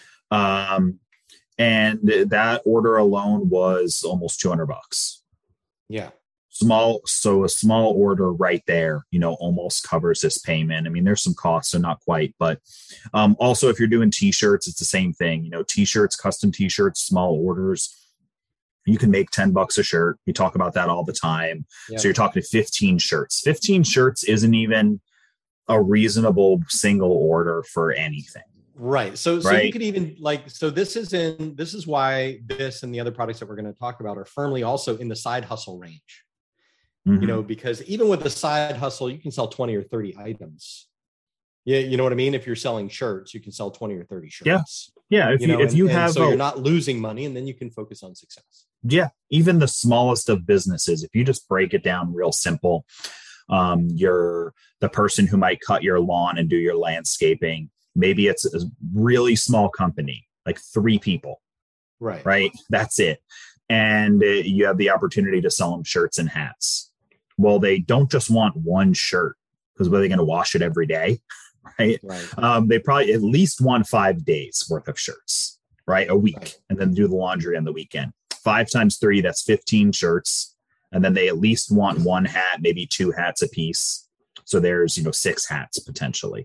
Um, and that order alone was almost two hundred bucks. Yeah. Small. So a small order right there, you know, almost covers this payment. I mean, there's some costs, so not quite, but um, also if you're doing t-shirts, it's the same thing, you know, t-shirts, custom t-shirts, small orders, you can make ten bucks a shirt. We talk about that all the time. Yeah. So you're talking fifteen shirts, fifteen shirts isn't even a reasonable single order for anything. Right. So, so right? you could even like, so this is in, this is why this and the other products that we're going to talk about are firmly also in the side hustle range, mm-hmm. you know, because even with the side hustle, you can sell twenty or thirty items. Yeah. You know what I mean? If you're selling shirts, you can sell twenty or thirty shirts. Yeah. Yeah. If you, you know, if you and, have, and so a, you're not losing money and then you can focus on success. Yeah. Even the smallest of businesses, if you just break it down real simple, um, you're the person who might cut your lawn and do your landscaping. Maybe it's a really small company, like three people. Right. Right. That's it. And uh, you have the opportunity to sell them shirts and hats. Well, they don't just want one shirt because were they going to wash it every day? Right. Right. Um, they probably at least want five days worth of shirts, right? A week, right. And then do the laundry on the weekend. Five times three, that's fifteen shirts. And then they at least want one hat, maybe two hats a piece. So there's, you know, six hats potentially.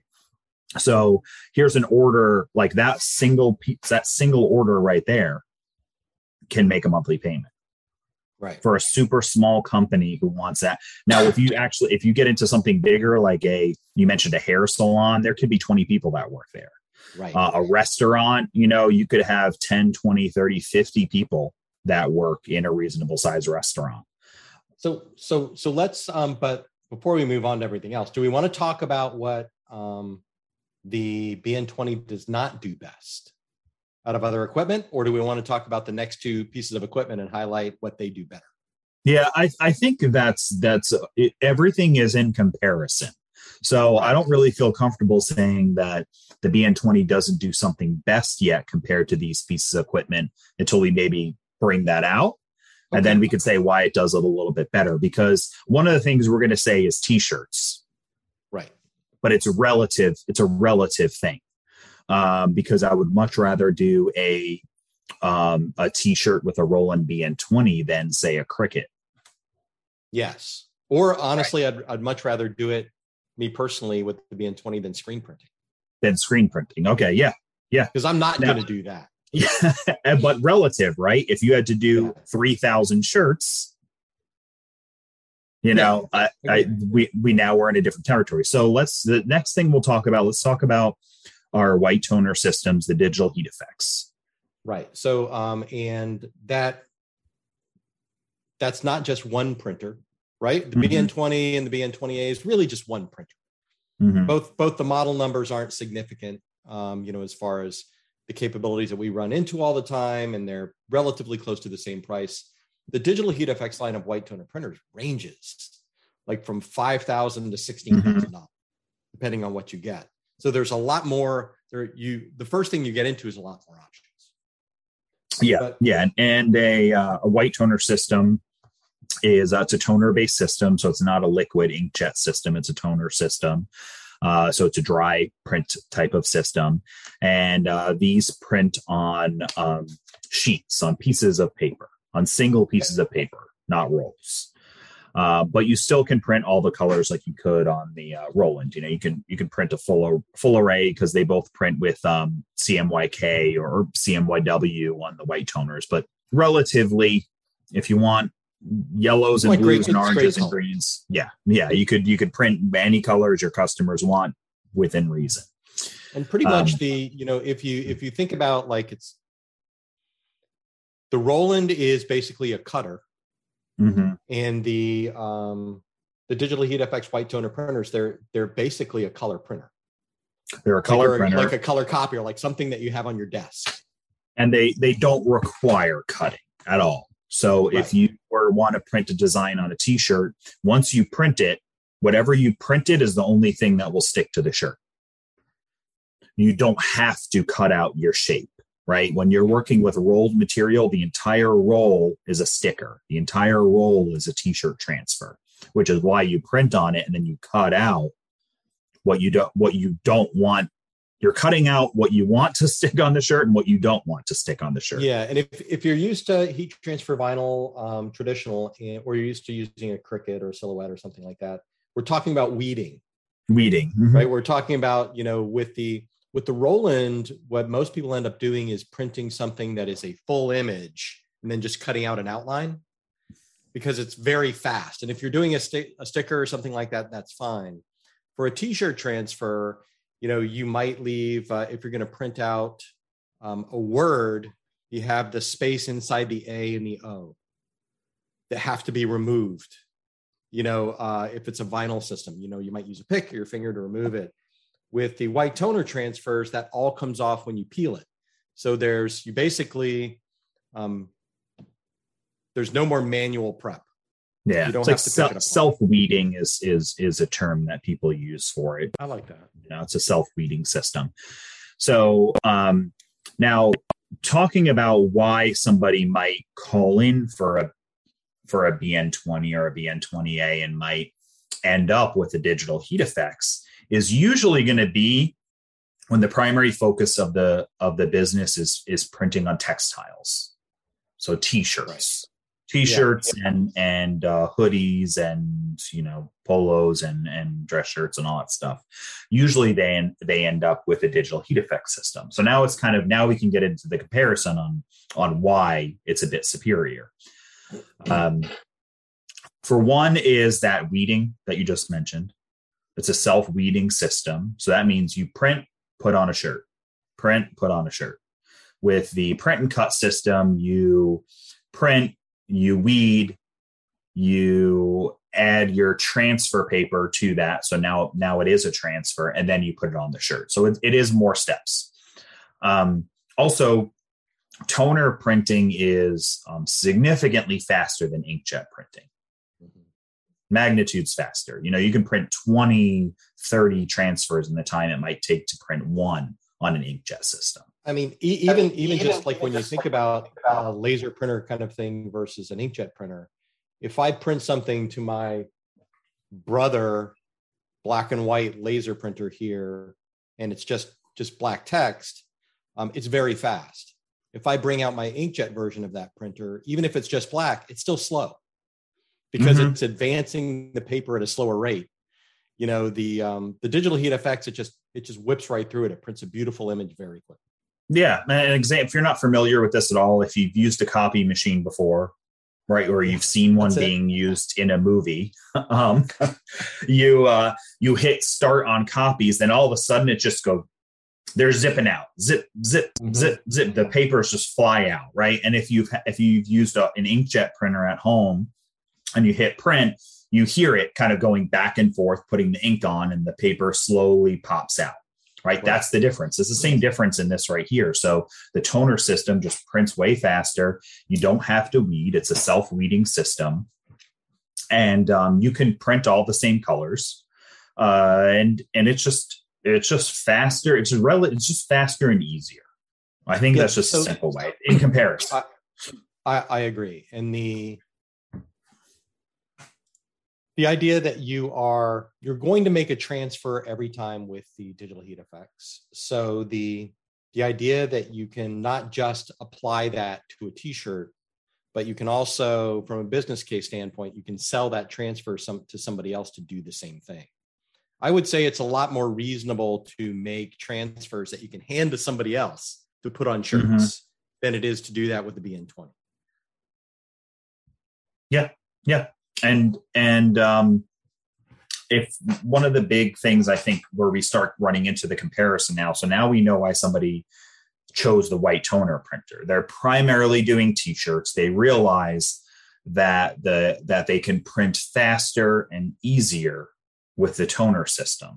So here's an order like that single piece, that single order right there can make a monthly payment. Right. For a super small company who wants that. Now, if you actually, if you get into something bigger, like a, you mentioned a hair salon, there could be twenty people that work there. Right. Uh, a restaurant, you know, you could have ten, twenty, thirty, fifty people that work in a reasonable size restaurant. So, so, so let's, um, but before we move on to everything else, do we want to talk about what um, the B N twenty does not do best out of other equipment, or do we want to talk about the next two pieces of equipment and highlight what they do better? Yeah, I, I think that's, that's it, everything is in comparison. So I don't really feel comfortable saying that the B N twenty doesn't do something best yet compared to these pieces of equipment until we maybe bring that out. Okay. And then we could say why it does it a little bit better, because one of the things we're going to say is t-shirts. Right. But it's a relative, it's a relative thing. Um, because I would much rather do a um, a t-shirt with a Roland B N twenty than say a Cricut. Yes. Or honestly, right. I'd, I'd much rather do it, me personally, with the B N twenty than screen printing. Than screen printing. Okay. Yeah. Yeah. Because I'm not going to do that. Yeah. But relative, right? If you had to do yeah. three thousand shirts, you know, yeah. I, I, we, we now we're in a different territory. So let's, the next thing we'll talk about, let's talk about our white toner systems, the digital heat effects. Right. So, um, and that, that's not just one printer, right? The mm-hmm. B N twenty and the B N twenty A is really just one printer. Mm-hmm. Both, both the model numbers aren't significant, um, you know, as far as the capabilities that we run into all the time, and they're relatively close to the same price. The digital heat effects line of white toner printers ranges like from five thousand to sixteen thousand dollars, mm-hmm. depending on what you get. So there's a lot more there. You, the first thing you get into is a lot more options. Yeah. But, yeah. And a, uh, a white toner system is uh, it's a toner based system. So it's not a liquid inkjet system. It's a toner system. Uh, so it's a dry print type of system. And uh, these print on um, sheets, on pieces of paper, on single pieces of paper, not rolls. Uh, but you still can print all the colors like you could on the uh, Roland. You know, you can you can print a full full array because they both print with um, C M Y K or C M Y W on the white toners. But relatively, if you want yellows and like blues great, and oranges and color. greens, yeah, yeah, you could you could print any colors your customers want within reason. And pretty much um, the you know if you if you think about like it's the Roland is basically a cutter. Mm-hmm. And the um, the digital heat effects white toner printers, they're they're basically a color printer. They're a color like, printer, like a color copier, like something that you have on your desk. And they they don't require cutting at all. So right. if you were want to print a design on a T-shirt, once you print it, whatever you printed is the only thing that will stick to the shirt. You don't have to cut out your shape. Right? When you're working with rolled material, the entire roll is a sticker. The entire roll is a T-shirt transfer, which is why you print on it and then you cut out what you don't what you don't want. You're cutting out what you want to stick on the shirt and what you don't want to stick on the shirt. Yeah, and if if you're used to heat transfer vinyl, um, traditional, or you're used to using a Cricut or a Silhouette or something like that, we're talking about weeding. Weeding, mm-hmm. right? We're talking about you know with the With the Roland, what most people end up doing is printing something that is a full image and then just cutting out an outline because it's very fast. And if you're doing a, st- a sticker or something like that, that's fine. For a T-shirt transfer, you know, you might leave, uh, if you're going to print out um, a word, you have the space inside the A and the O that have to be removed. You know, uh, if it's a vinyl system, you know, you might use a pick or your finger to remove it. With the white toner transfers, that all comes off when you peel it. So there's, you basically, um, there's no more manual prep. Yeah, you don't it's have like to self, pick it self-weeding is is is a term that people use for it. I like that. You know, it's a self-weeding system. So um, now, talking about why somebody might call in for a for a B N twenty or a B N twenty A and might end up with the digital heat effects is usually going to be when the primary focus of the of the business is is printing on textiles, so t-shirts, right. t-shirts yeah, yeah. and and uh, hoodies and you know polos and and dress shirts and all that stuff. Usually they end, they end up with a digital heat effect system. So now it's kind of now we can get into the comparison on on why it's a bit superior. Um, for one is that weeding that you just mentioned. It's a self-weeding system. So that means you print, put on a shirt, print, put on a shirt. With the print and cut system, you print, you weed, you add your transfer paper to that. So now, now it is a transfer, and then you put it on the shirt. So it, it is more steps. Um, also, toner printing is um, significantly faster than inkjet printing. magnitudes faster. You know, you can print twenty, thirty transfers in the time it might take to print one on an inkjet system. I mean, e- even even just like when you think about a laser printer kind of thing versus an inkjet printer, if I print something to my brother black and white laser printer here, and it's just just black text, um, it's very fast. If I bring out my inkjet version of that printer, even if it's just black, it's still slow because mm-hmm. it's advancing the paper at a slower rate. You know, the um, the digital heat effects, it just it just whips right through it. It prints a beautiful image very quick. Yeah, an example. If you're not familiar with this at all, if you've used a copy machine before, right, or you've seen one being used in a movie, um, you uh, you hit start on copies, then all of a sudden it just goes. They're zipping out, zip, zip, mm-hmm. zip, zip. The papers just fly out, right? And if you've if you've used a, an inkjet printer at home, and you hit print, you hear it kind of going back and forth, putting the ink on, and the paper slowly pops out, right? right? That's the difference. It's the same difference in this right here. So the toner system just prints way faster. You don't have to weed. It's a self-weeding system. And um, you can print all the same colors. Uh, and and it's just it's just faster. It's, rel- it's just faster and easier. I think yeah, that's just so, a simple way in comparison. I, I, I agree. And the The idea that you are, you're going to make a transfer every time with the digital heat effects. So the, the idea that you can not just apply that to a t-shirt, but you can also, from a business case standpoint, you can sell that transfer some, to somebody else to do the same thing. I would say it's a lot more reasonable to make transfers that you can hand to somebody else to put on shirts mm-hmm. than it is to do that with the B N twenty. Yeah, yeah. And and um, if one of the big things I think where we start running into the comparison now, so now we know why somebody chose the white toner printer. They're primarily doing t-shirts. They realize that the that they can print faster and easier with the toner system.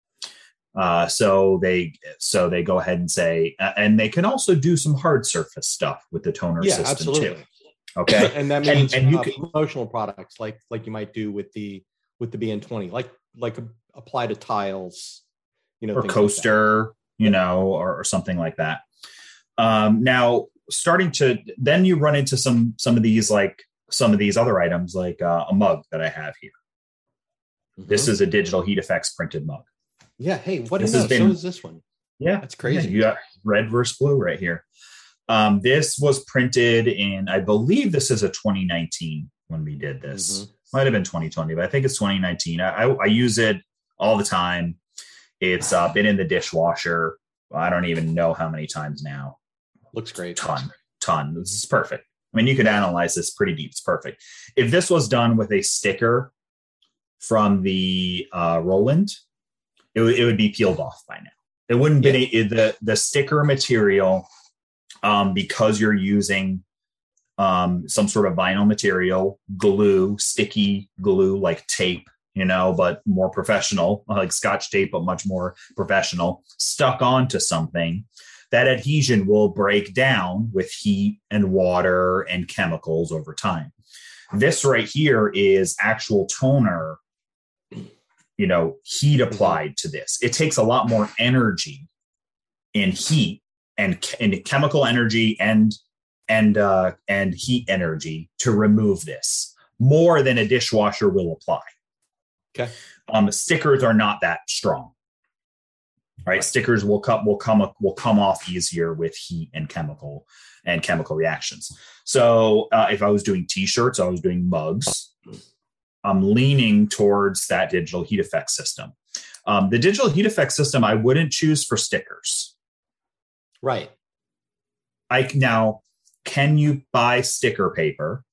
Uh, so they so they go ahead and say, uh, and they can also do some hard surface stuff with the toner yeah, system absolutely. too. Okay, and that means and, and you uh, can, promotional products like like you might do with the with the B N twenty, like like a, apply to tiles, you know, or coaster, like you know, or, or something like that. Um, now, starting to then you run into some some of these like some of these other items like uh, a mug that I have here. Mm-hmm. This is a digital heat effects printed mug. Yeah. Hey, what is this? Been, so is this one? Yeah, that's crazy. Yeah, you got red versus blue right here. Um, this was printed in, I believe this is a twenty nineteen when we did this. Mm-hmm. Might have been twenty twenty, but I think it's twenty nineteen. I, I, I use it all the time. It's uh, been in the dishwasher. I don't even know how many times now. Looks great. Ton, ton. This is perfect. I mean, you could analyze this pretty deep. It's perfect. If this was done with a sticker from the uh, Roland, it, w- it would be peeled off by now. It wouldn't yeah. be the the sticker material. Um, because you're using um, some sort of vinyl material, glue, sticky glue, like tape, you know, but more professional, like Scotch tape, but much more professional, stuck onto something, that adhesion will break down with heat and water and chemicals over time. This right here is actual toner, you know, heat applied to this. It takes a lot more energy and heat And, and chemical energy and and uh, and heat energy to remove this more than a dishwasher will apply. Okay, um, stickers are not that strong, right? right. Stickers will come will come will come off easier with heat and chemical and chemical reactions. So uh, if I was doing t-shirts, I was doing mugs. I'm leaning towards that digital heat effect system. Um, the digital heat effect system I wouldn't choose for stickers. Right. I now, can you buy sticker paper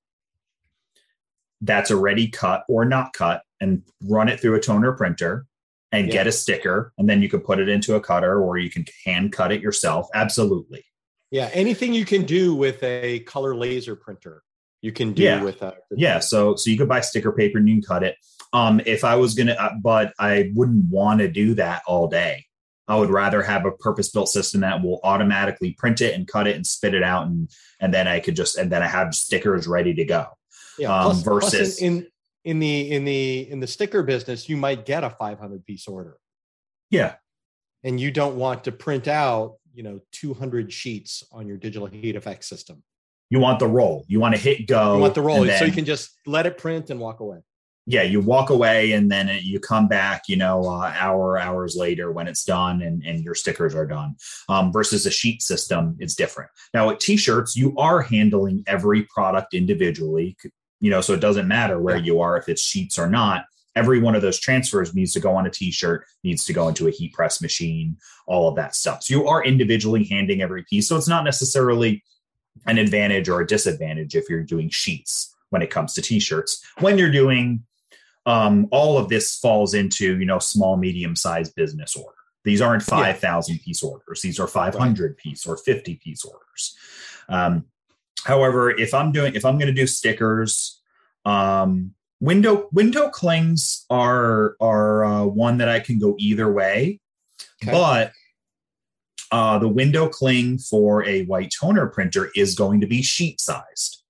that's already cut or not cut and run it through a toner printer and yeah. get a sticker, and then you can put it into a cutter or you can hand cut it yourself? Absolutely. Yeah. Anything you can do with a color laser printer, you can do yeah. with a. Yeah. So, so you could buy sticker paper and you can cut it. Um, if I was going to, uh, but I wouldn't want to do that all day. I would rather have a purpose-built system that will automatically print it and cut it and spit it out, and and then I could just and then I have stickers ready to go. Yeah. Um, plus, versus plus in, in in the in the in the sticker business, you might get a five hundred piece order. Yeah. And you don't want to print out, you know, two hundred sheets on your digital heat effect system. You want the roll. You want to hit go. You want the roll, then, so you can just let it print and walk away. Yeah, you walk away and then you come back, you know, uh, hour, hours later when it's done and, and your stickers are done. Um, versus a sheet system, it's different. Now, at T-shirts, you are handling every product individually, you know, so it doesn't matter where you are, if it's sheets or not. Every one of those transfers needs to go on a T-shirt, needs to go into a heat press machine, all of that stuff. So you are individually handing every piece. So it's not necessarily an advantage or a disadvantage if you're doing sheets when it comes to T-shirts. When you're doing um, all of this falls into, you know, small, medium sized business order. These aren't five thousand yeah. piece orders. These are five hundred right. piece or fifty piece orders. Um, however, if I'm doing, if I'm going to do stickers, um, window, window clings are, are uh, one that I can go either way, okay. but uh, the window cling for a white toner printer is going to be sheet sized.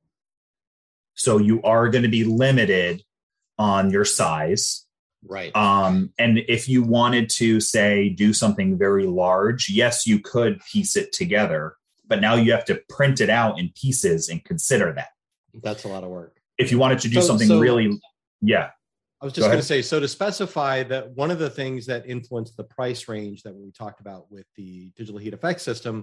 So you are going to be limited on your size. Right. Um, and if you wanted to, say, do something very large, yes, you could piece it together, but now you have to print it out in pieces and consider that. That's a lot of work. If you wanted to do so, something so, really, yeah. I was just going to say, so to specify that one of the things that influenced the price range that we talked about with the digital heat effect system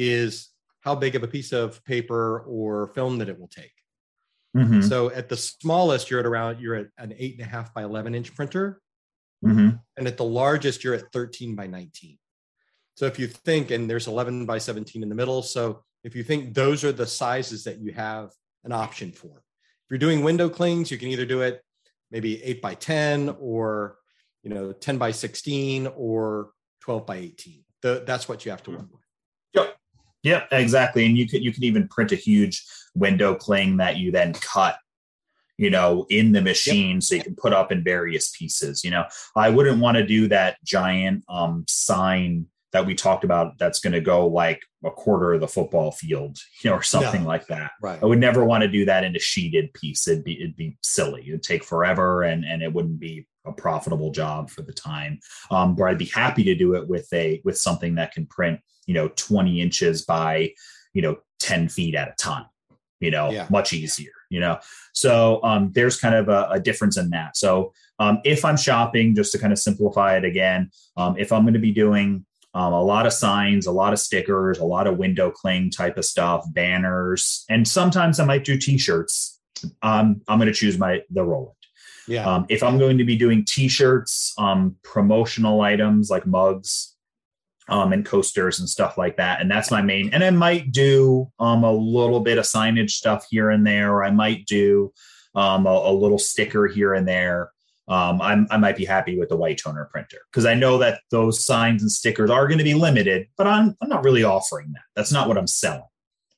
is how big of a piece of paper or film that it will take. Mm-hmm. So at the smallest, you're at around, you're at an eight and a half by eleven inch printer. Mm-hmm. And at the largest, you're at thirteen by nineteen. So if you think, and there's eleven by seventeen in the middle. So if you think those are the sizes that you have an option for. If you're doing window clings, you can either do it maybe eight by ten or, you know, ten by sixteen or twelve by eighteen. The, that's what you have to work with. Yep. Yeah, exactly. And you could you can even print a huge window cling that you then cut, you know, in the machine, yep. so you can put up in various pieces. You know, I wouldn't want to do that giant um, sign that we talked about that's going to go like a quarter of the football field, you know, or something no. like that. Right. I would never want to do that in a sheeted piece. It'd be it'd be silly. It'd take forever, and and it wouldn't be a profitable job for the time. Um, but I'd be happy to do it with a with something that can print, you know, twenty inches by, you know, ten feet at a time. You know, yeah. much easier, you know. So um, there's kind of a, a difference in that. So um, if I'm shopping, just to kind of simplify it again, um, if I'm going to be doing um, a lot of signs, a lot of stickers, a lot of window cling type of stuff, banners, and sometimes I might do T-shirts, um, I'm going to choose my the Roland. Yeah. Um, if I'm going to be doing T-shirts, um, promotional items like mugs, Um, and coasters and stuff like that. And that's my main, and I might do um, a little bit of signage stuff here and there, or I might do um, a, a little sticker here and there. Um, I'm, I might be happy with the white toner printer because I know that those signs and stickers are going to be limited, but I'm, I'm not really offering that. That's not what I'm selling.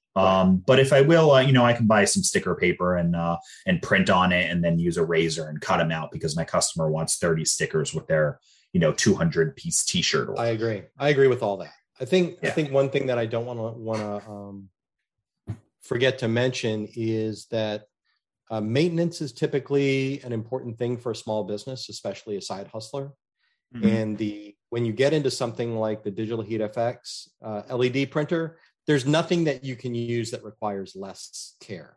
Um, but if I will, uh, you know, I can buy some sticker paper and, uh, and print on it and then use a razor and cut them out because my customer wants thirty stickers with their, you know, two hundred piece T-shirt order. I agree. I agree with all that. I think, yeah. I think one thing that I don't want to, want to, um, forget to mention is that, uh, maintenance is typically an important thing for a small business, especially a side hustler. Mm-hmm. And the, when you get into something like the Digital Heat F X, uh, L E D printer, there's nothing that you can use that requires less care.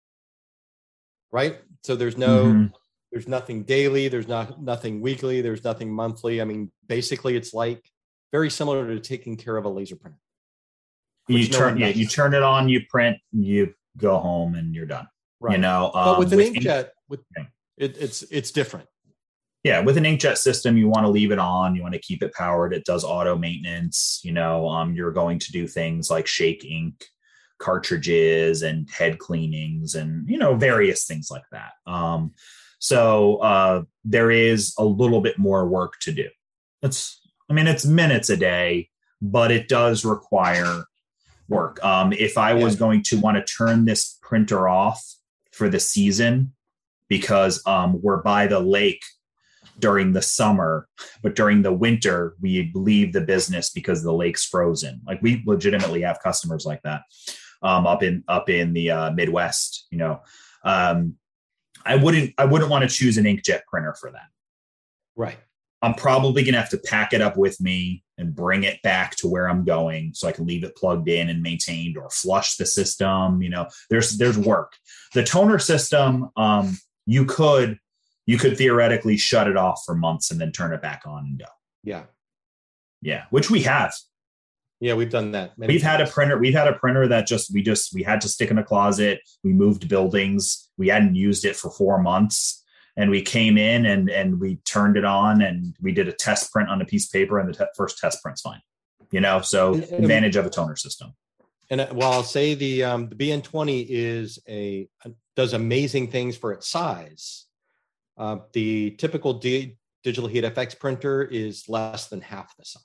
Right? So there's no, mm-hmm. There's nothing daily. There's not nothing weekly. There's nothing monthly. I mean, basically, it's like very similar to taking care of a laser printer. You turn, no yeah, you turn it on, you print, you go home, and you're done. Right. You know, um, but with an with inkjet, with it, it's it's different. Yeah, with an inkjet system, you want to leave it on. You want to keep it powered. It does auto maintenance. You know, um, you're going to do things like shake ink cartridges and head cleanings, and you know, various things like that. Um, So uh, there is a little bit more work to do. It's, I mean, it's minutes a day, but it does require work. Um, if I was going to want to turn this printer off for the season, because um, we're by the lake during the summer, but during the winter, we leave the business because the lake's frozen. Like we legitimately have customers like that um, up in up in the uh, Midwest, you know. Um, I wouldn't I wouldn't want to choose an inkjet printer for that. Right. I'm probably going to have to pack it up with me and bring it back to where I'm going so I can leave it plugged in and maintained, or flush the system. You know, there's there's work. The toner system, um, you could you could theoretically shut it off for months and then turn it back on and go. Yeah. Yeah, which we have. Yeah, we've done that. We've times. had a printer. We've had a printer that just we just we had to stick in a closet. We moved buildings. We hadn't used it for four months, and we came in and and we turned it on and we did a test print on a piece of paper, and the te- first test print's fine. You know, so and, and, advantage of a toner system. And while I'll say the um, the B N twenty is a does amazing things for its size, uh, the typical D, Digital Heat F X printer is less than half the size.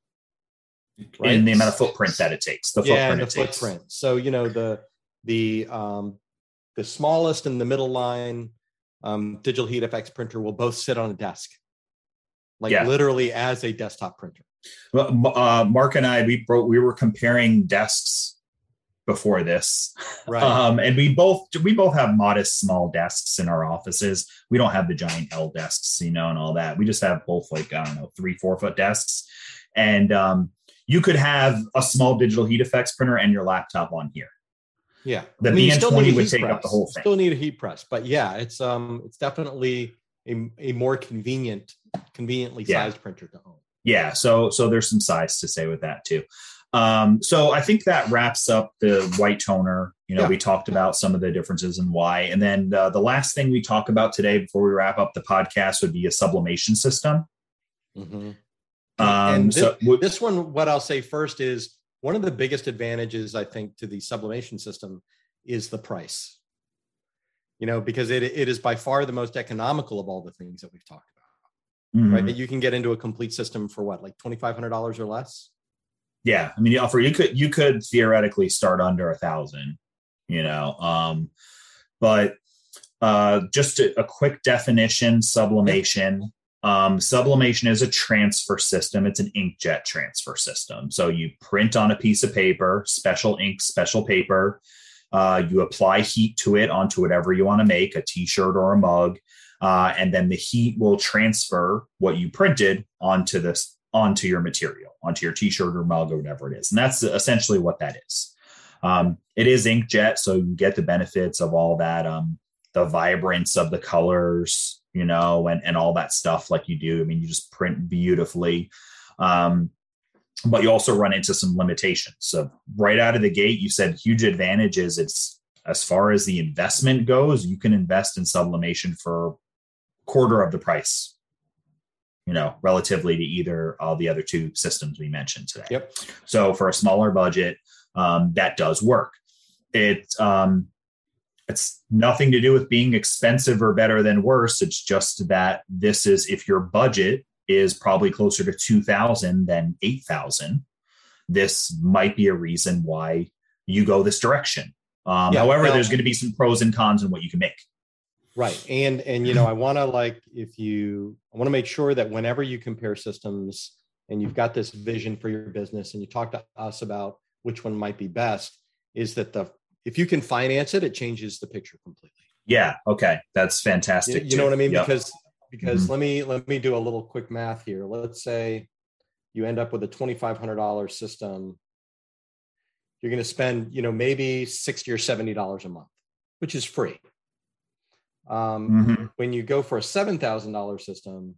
Right? In the amount of footprint that it takes, the yeah, footprint the it takes. footprint. So you know the the um, the smallest and the middle line um, Digital Heat F X printer will both sit on a desk, like yeah. literally as a desktop printer. Well, uh, Mark and I we broke, we were comparing desks before this, right? Um, and we both we both have modest small desks in our offices. We don't have the giant L desks, you know, and all that. We just have both like I don't know three four foot desks, and um, you could have a small Digital Heat F X printer and your laptop on here. Yeah, the I mean, B N twenty would take press. up the whole thing. Still need a heat press, but yeah, it's um, it's definitely a, a more convenient, conveniently yeah. sized printer to own. Yeah, so so there's some size to say with that too. Um, so I think that wraps up the white toner. You know, yeah. we talked about some of the differences and why, and then uh, the last thing we talk about today before we wrap up the podcast would be a sublimation system. Mm-hmm. Um, and this, so w- this one, what I'll say first is one of the biggest advantages, I think, to the sublimation system is the price. You know, because it it is by far the most economical of all the things that we've talked about. Mm-hmm. Right? You can get into a complete system for what, like twenty-five hundred dollars or less? Yeah, I mean, for you could you could theoretically start under a thousand, you know. Um, but uh, just a, a quick definition: sublimation. Um, sublimation is a transfer system. It's an inkjet transfer system. So you print on a piece of paper, special ink, special paper. Uh, you apply heat to it onto whatever you want to make, a T-shirt or a mug, uh, and then the heat will transfer what you printed onto this onto your material, onto your T-shirt or mug or whatever it is. And that's essentially what that is. Um, it is inkjet, so you get the benefits of all that, um, the vibrance of the colors, you know, and, and all that stuff like you do. I mean, you just print beautifully. Um, but you also run into some limitations. So right out of the gate, you said huge advantages. It's as far as the investment goes, you can invest in sublimation for a quarter of the price, you know, relatively to either of the other two systems we mentioned today. Yep. So for a smaller budget, um, that does work. It, um, it's nothing to do with being expensive or better than worse. It's just that this is, if your budget is probably closer to two thousand than eight thousand, this might be a reason why you go this direction. Um, yeah, however, well, there's going to be some pros and cons in what you can make. Right. And, and, you know, I want to like, if you, I want to make sure that whenever you compare systems and you've got this vision for your business and you talk to us about which one might be best, is that the, if you can finance it, it changes the picture completely. Yeah. Okay. That's fantastic. You, you know what I mean? Yep. Because, because Mm-hmm. let me, let me do a little quick math here. Let's say you end up with a twenty-five hundred dollars system. You're going to spend, you know, maybe sixty or seventy dollars a month, which is free. Um, Mm-hmm. When you go for a seven thousand dollars system,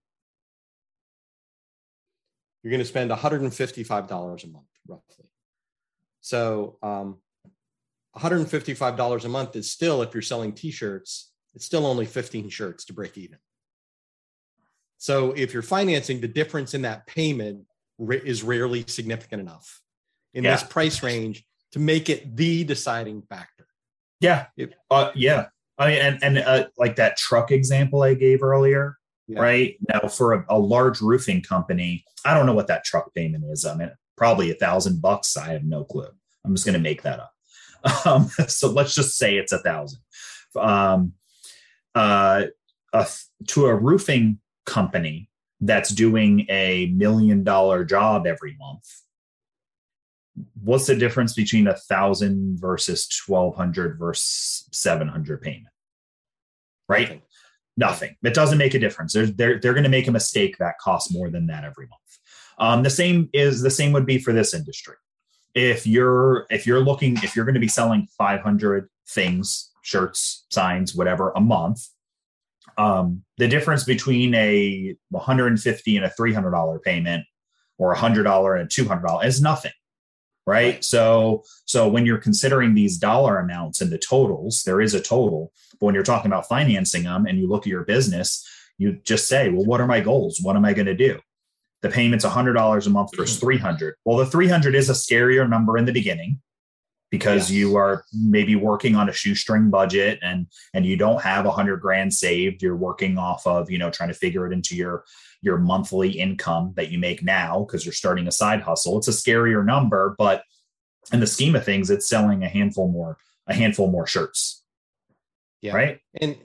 you're going to spend one hundred fifty-five dollars a month, roughly. So um, one hundred fifty-five dollars a month is still, if you're selling T-shirts, it's still only fifteen shirts to break even. So if you're financing, the difference in that payment is rarely significant enough in Yeah. this price range to make it the deciding factor. Yeah. If, Uh, yeah. I mean, and, and uh, like that truck example I gave earlier, yeah. right? Now for a, a large roofing company, I don't know what that truck payment is. I mean, probably a thousand bucks. I have no clue. I'm just going to make that up. Um, so let's just say it's a thousand. Um, uh, uh, to a roofing company that's doing a million dollar job every month, what's the difference between a thousand versus twelve hundred versus seven hundred payment? right? Nothing. Nothing. It doesn't make a difference. They're they're, they're going to make a mistake that costs more than that every month. Um, the same is the same would be for this industry. If you're if you're looking if you're going to be selling five hundred things, shirts, signs, whatever a month, um, the difference between a one hundred fifty dollars and a three hundred dollars payment or a one hundred dollars and a two hundred dollars is nothing. Right? right. So, so when you're considering these dollar amounts and the totals, there is a total. But when you're talking about financing them and you look at your business, you just say, well, what are my goals? What am I going to do? The payment's one hundred dollars a month versus three hundred dollars. Well, the three hundred dollars is a scarier number in the beginning because yes. you are maybe working on a shoestring budget and, and you don't have a hundred grand saved. You're working off of, you know, trying to figure it into your your monthly income that you make now because you're starting a side hustle. It's a scarier number, but in the scheme of things, it's selling a handful more, a handful more shirts. Yeah. Right. And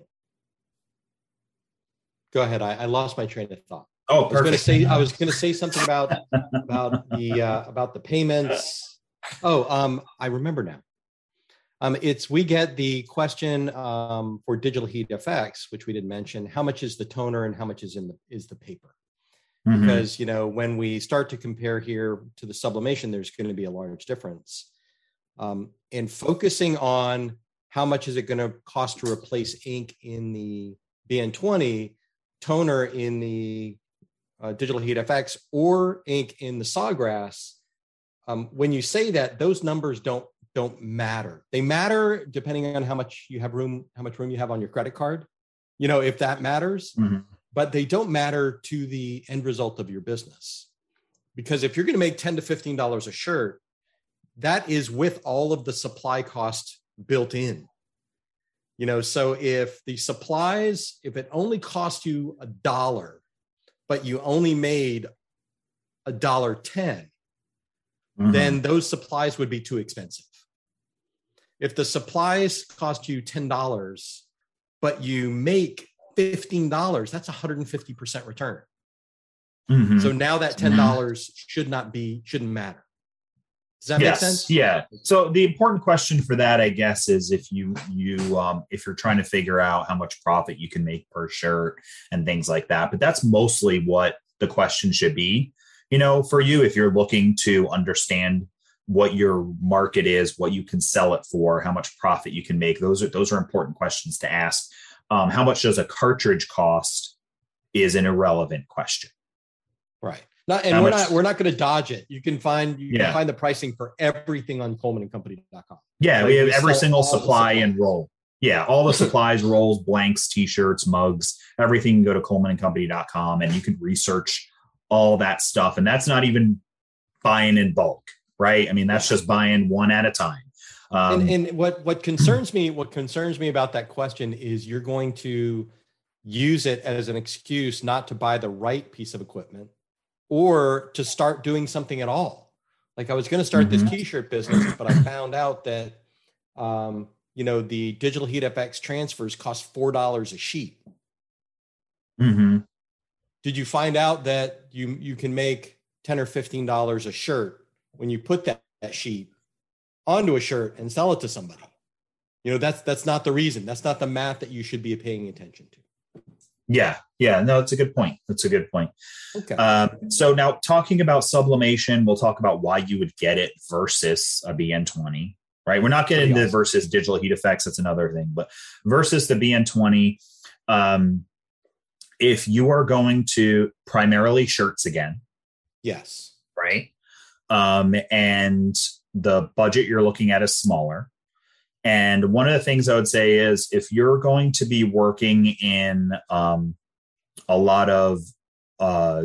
go ahead. I, I lost my train of thought. Oh, perfect. I was going to say, I was going to say something about, about the, uh, about the payments. Oh, um, I remember now. Um, it's, we get the question um, for Digital Heat F X, which we didn't mention, how much is the toner and how much is in the, is the paper? Mm-hmm. Because, you know, when we start to compare here to the sublimation, there's going to be a large difference. Um, and focusing on how much is it going to cost to replace ink in the B N twenty, toner in the uh, Digital Heat F X, or ink in the Sawgrass, um, when you say that, those numbers don't don't matter. They matter depending on how much you have room, how much room you have on your credit card, you know, if that matters, mm-hmm. but they don't matter to the end result of your business. Because if you're going to make ten to fifteen dollars a shirt, that is with all of the supply cost built in. You know, so if the supplies, if it only cost you a dollar, but you only made a dollar ten, mm-hmm. then those supplies would be too expensive. If the supplies cost you ten dollars, but you make fifteen dollars, that's one hundred fifty percent return. Mm-hmm. So now that ten dollars mm-hmm. should not be, shouldn't matter. Does that yes. make sense? Yeah. So the important question for that, I guess, is if you, you, um, if you're trying to figure out how much profit you can make per shirt and things like that, but that's mostly what the question should be. You know, for you, if you're looking to understand what your market is, what you can sell it for, how much profit you can make, those are, those are important questions to ask. Um, how much does a cartridge cost is an irrelevant question. Right. Not, and How we're much, not we're not going to dodge it. You can find you yeah. can find the pricing for everything on Coleman and Company dot com. Yeah, like we have we every single supply and roll. Yeah, all the supplies, rolls, blanks, t-shirts, mugs, everything. You can go to Coleman and Company dot com and you can research all that stuff. And that's not even buying in bulk, right? I mean, that's just buying one at a time. Um, and, and what what concerns me, what concerns me about that question is you're going to use it as an excuse not to buy the right piece of equipment, or to start doing something at all. Like I was going to start mm-hmm. this t-shirt business, but I found out that, um, you know, the Digital Heat F X transfers cost four dollars a sheet. Mm-hmm. Did you find out that you, you can make ten or fifteen dollars a shirt when you put that, that sheet onto a shirt and sell it to somebody? You know, that's, that's not the reason. That's not the math that you should be paying attention to. Yeah. Yeah. No, it's a good point. That's a good point. Okay. Um, so now talking about sublimation, we'll talk about why you would get it versus a B N twenty, right? We're not getting into awesome. versus Digital Heat Effects. That's another thing, but versus the B N twenty, um, if you are going to primarily shirts again. Yes. Right. Um, and the budget you're looking at is smaller. And one of the things I would say is if you're going to be working in um, a lot of uh,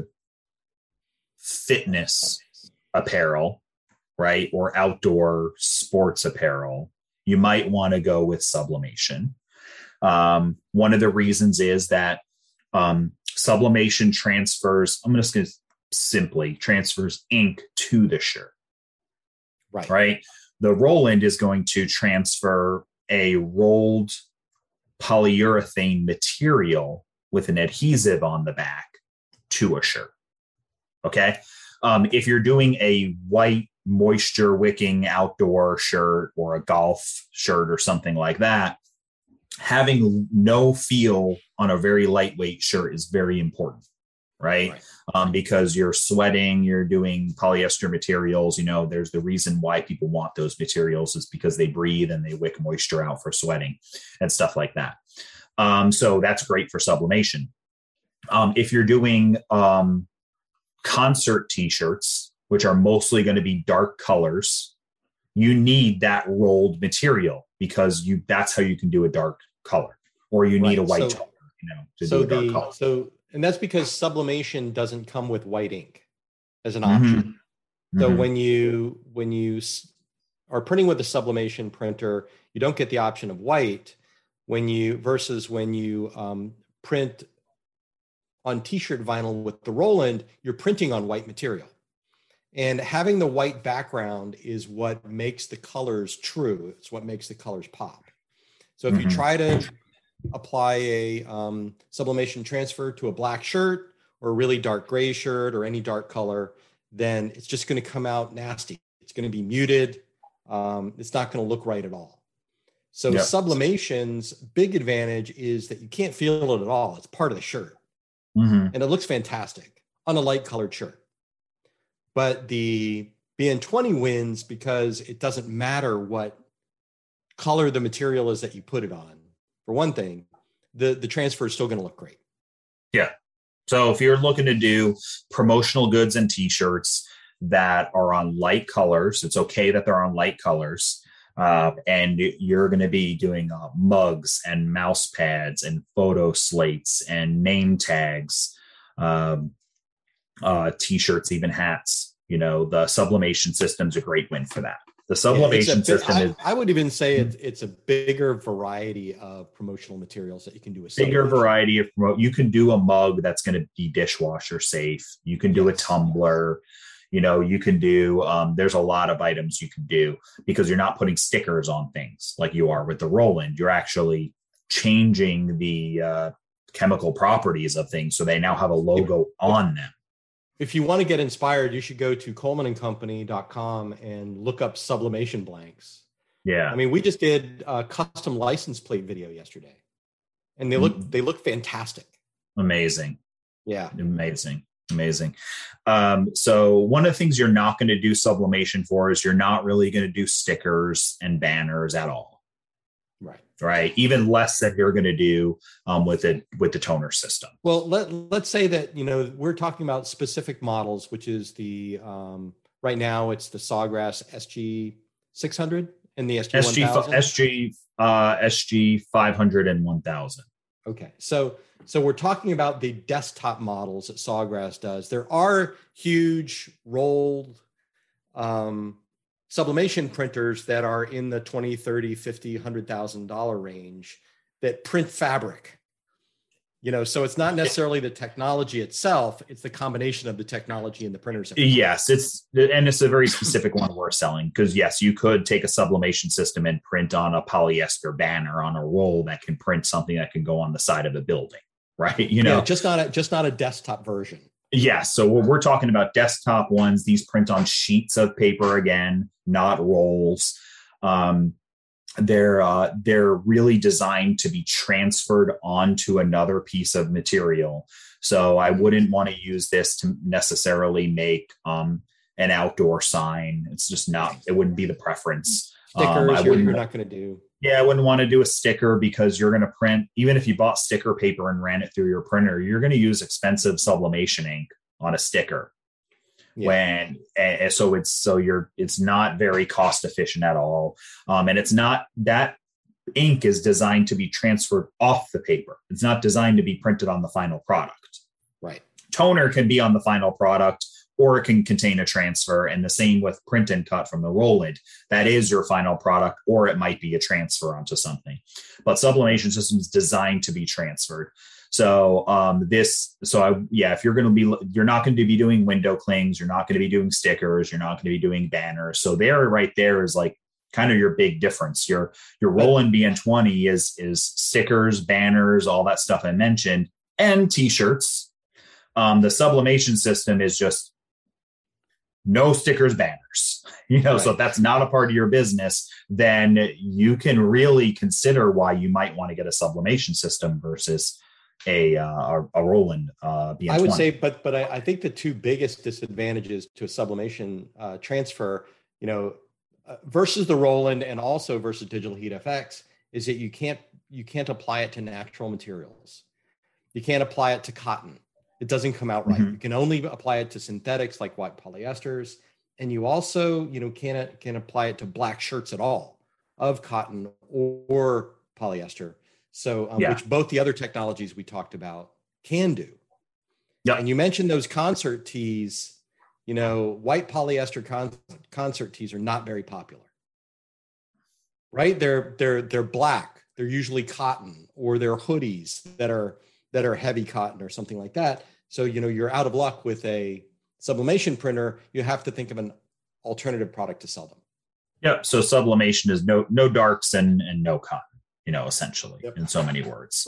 fitness apparel, right, or outdoor sports apparel, you might want to go with sublimation. Um, one of the reasons is that um, sublimation transfers, I'm just going to simply transfers ink to the shirt. Right. Right. The Roland is going to transfer a rolled polyurethane material with an adhesive on the back to a shirt. Okay. Um, if you're doing a white moisture wicking outdoor shirt or a golf shirt or something like that, having no feel on a very lightweight shirt is very important, right? right. Um, because you're sweating, you're doing polyester materials. You know, there's the reason why people want those materials is because they breathe and they wick moisture out for sweating and stuff like that. Um, so that's great for sublimation. Um, if you're doing um, concert t-shirts, which are mostly going to be dark colors, you need that rolled material because you that's how you can do a dark color, or you need right. a white so, toner, you know, to so do a dark the, color. So, and that's because sublimation doesn't come with white ink as an option. Mm-hmm. So mm-hmm. when you when you are printing with a sublimation printer, you don't get the option of white. When you versus when you um, print on t-shirt vinyl with the Roland, you're printing on white material. And having the white background is what makes the colors true. It's what makes the colors pop. So if mm-hmm. you try to apply a um, sublimation transfer to a black shirt or a really dark gray shirt or any dark color, then it's just going to come out nasty. It's going to be muted. Um, it's not going to look right at all. So yep. sublimation's big advantage is that you can't feel it at all. It's part of the shirt. Mm-hmm. And it looks fantastic on a light colored shirt. But the B N twenty wins because it doesn't matter what color the material is that you put it on. For one thing, the, the transfer is still going to look great. Yeah. So if you're looking to do promotional goods and t-shirts that are on light colors, it's okay that they're on light colors. Uh, and you're going to be doing uh, mugs and mouse pads and photo slates and name tags, um, uh, t-shirts, even hats. You know, the sublimation system's a great win for that. The sublimation yeah, big, system I, is. I would even say it's, it's a bigger variety of promotional materials that you can do. With bigger variety of promote. You can do a mug that's going to be dishwasher safe. You can do yes. a tumbler. You know, you can do, um, there's a lot of items you can do because you're not putting stickers on things like you are with the Roland. You're actually changing the uh, chemical properties of things so they now have a logo on them. If you want to get inspired, you should go to coleman and company dot com and look up sublimation blanks. Yeah. I mean, we just did a custom license plate video yesterday and they look, mm-hmm. they look fantastic. Amazing. Yeah. Amazing. Amazing. Um, so one of the things you're not going to do sublimation for is you're not really going to do stickers and banners at all. Right. Right. Even less than you're going to do um, with it with the toner system. Well, let, let's say that, you know, we're talking about specific models, which is the um, right now it's the Sawgrass S G six hundred and the S G one thousand. S G, uh, S G five hundred and one thousand. Okay. So, so we're talking about the desktop models that Sawgrass does. There are huge rolled um, sublimation printers that are in the twenty, thirty, fifty, one hundred thousand dollars range that print fabric. You know, so it's not necessarily the technology itself, it's the combination of the technology and the printers. Yes, it's and it's a very specific one we're selling because yes, you could take a sublimation system and print on a polyester banner on a roll that can print something that can go on the side of a building, right? You know, yeah, just not a just not a desktop version. Yeah, so we're talking about desktop ones. These print on sheets of paper again, not rolls. Um, They're uh, they're really designed to be transferred onto another piece of material. So I wouldn't want to use this to necessarily make um, an outdoor sign. It's just not. It wouldn't be the preference. Stickers, um, I you're, you're not going to do. Yeah, I wouldn't want to do a sticker because you're going to print. Even if you bought sticker paper and ran it through your printer, you're going to use expensive sublimation ink on a sticker. Yeah. When and so it's so you're it's not very cost efficient at all, um, and it's not that ink is designed to be transferred off the paper. It's not designed to be printed on the final product. Right. Toner can be on the final product, or it can contain a transfer, and the same with print and cut from the Roland. That is your final product, or it might be a transfer onto something. But sublimation system is designed to be transferred. So um, this, so I, yeah, if you're going to be, you're not going to be doing window clings, you're not going to be doing stickers, you're not going to be doing banners. So there, right there is like kind of your big difference. Your your Roland B N twenty is is stickers, banners, all that stuff I mentioned, and t-shirts. Um, the sublimation system is just no stickers, banners. You know, Right. so if that's not a part of your business, then you can really consider why you might want to get a sublimation system versus a uh, a, a Roland uh, B N twenty. I would say, but but I, I think the two biggest disadvantages to a sublimation uh, transfer, you know, uh, versus the Roland and also versus Digital Heat F X, is that you can't you can't apply it to natural materials. You can't apply it to cotton. It doesn't come out right. Mm-hmm. You can only apply it to synthetics like white polyesters, and you also, you know, can't can apply it to black shirts at all of cotton or, or polyester. So, um, yeah. which both the other technologies we talked about can do. Yeah. And you mentioned those concert tees. You know, white polyester con- concert tees are not very popular, right? They're they're they're black. They're usually cotton, or they're hoodies that are that are heavy cotton or something like that. So, you know, you're out of luck with a sublimation printer. You have to think of an alternative product to sell them. Yeah. So sublimation is no no darks and and no cotton, you know, essentially, yep. in so many words.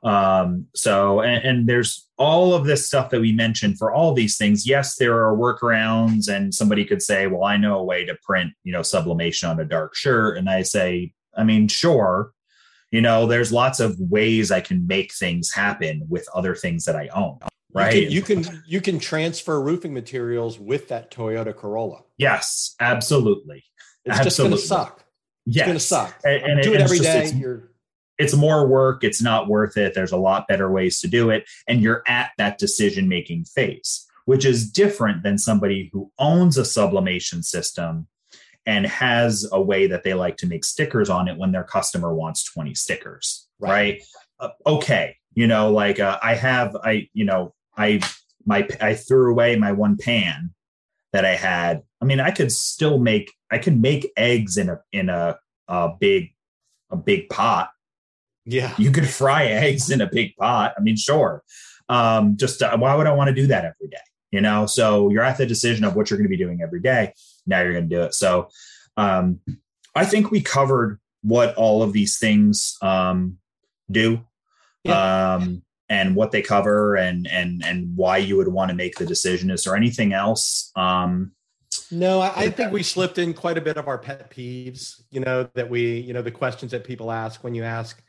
Um, so, and, and there's all of this stuff that we mentioned for all these things. Yes, there are workarounds, and somebody could say, well, I know a way to print, you know, sublimation on a dark shirt. And I say, I mean, sure. You know, there's lots of ways I can make things happen with other things that I own, right? You can you can, you can transfer roofing materials with that Toyota Corolla. Yes, absolutely. It's absolutely. just going to suck. It's yes. going to suck. And, and do it, it every just, day. It's, you're it's more work. It's not worth it. There's a lot better ways to do it. And you're at that decision-making phase, which is different than somebody who owns a sublimation system and has a way that they like to make stickers on it when their customer wants twenty stickers, right? right? Uh, okay. You know, like uh, I have, I, you know, I, my, I threw away my one pan that I had. I mean, I could still make, I could make eggs in a, in a, a big, a big pot. Yeah. You could fry eggs in a big pot. I mean, sure. Um, just uh, why would I want to do that every day? You know, so you're at the decision of what you're going to be doing every day. Now you're going to do it. So um, I think we covered what all of these things um, do yeah. um, and what they cover and, and, and why you would want to make the decision. Is there anything else? Um, no, I, I think we slipped in quite a bit of our pet peeves, you know, that we, you know, the questions that people ask when you ask,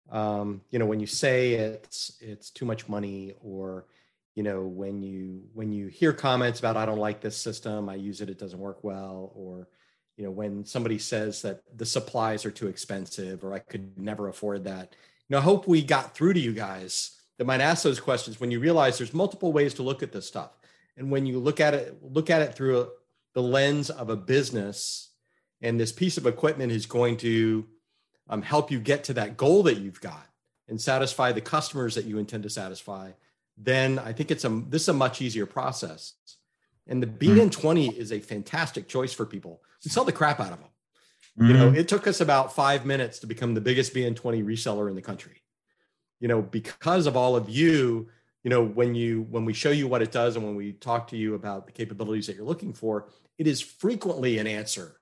um, you know, when you say it's, it's too much money, or, you know, when you when you hear comments about, I don't like this system, I use it, it doesn't work well, or, you know, when somebody says that the supplies are too expensive, or I could never afford that. You know, I hope we got through to you guys that might ask those questions when you realize there's multiple ways to look at this stuff. And when you look at it, look at it through a, the lens of a business, and this piece of equipment is going to um, help you get to that goal that you've got and satisfy the customers that you intend to satisfy, then I think it's a this is a much easier process. And the B N twenty is a fantastic choice for people. We sell the crap out of them. Mm-hmm. You know, it took us about five minutes to become the biggest B N twenty reseller in the country. You know, because of all of you, you know, when you when we show you what it does and when we talk to you about the capabilities that you're looking for, it is frequently an answer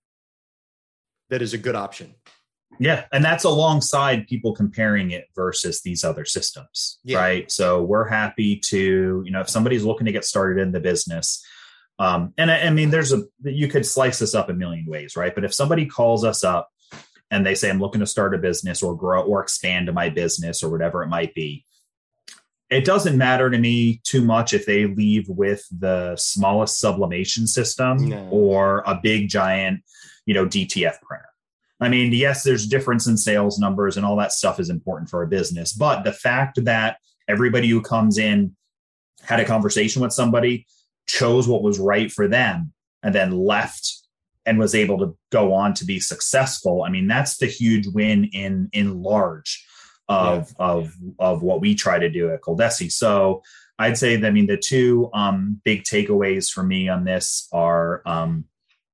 that is a good option. Yeah. And that's alongside people comparing it versus these other systems, yeah. right? So we're happy to, you know, if somebody's looking to get started in the business, um, and I, I mean, there's a, you could slice this up a million ways, right? But if somebody calls us up and they say, I'm looking to start a business or grow or expand to my business or whatever it might be, it doesn't matter to me too much if they leave with the smallest sublimation system no. or a big giant, you know, D T F printer. I mean, yes, there's difference in sales numbers and all that stuff is important for a business. But the fact that everybody who comes in had a conversation with somebody, chose what was right for them, and then left and was able to go on to be successful. I mean, that's the huge win in in large of, yeah. of, of what we try to do at Coldesi. So I'd say that, I mean, the two um, big takeaways for me on this are, um,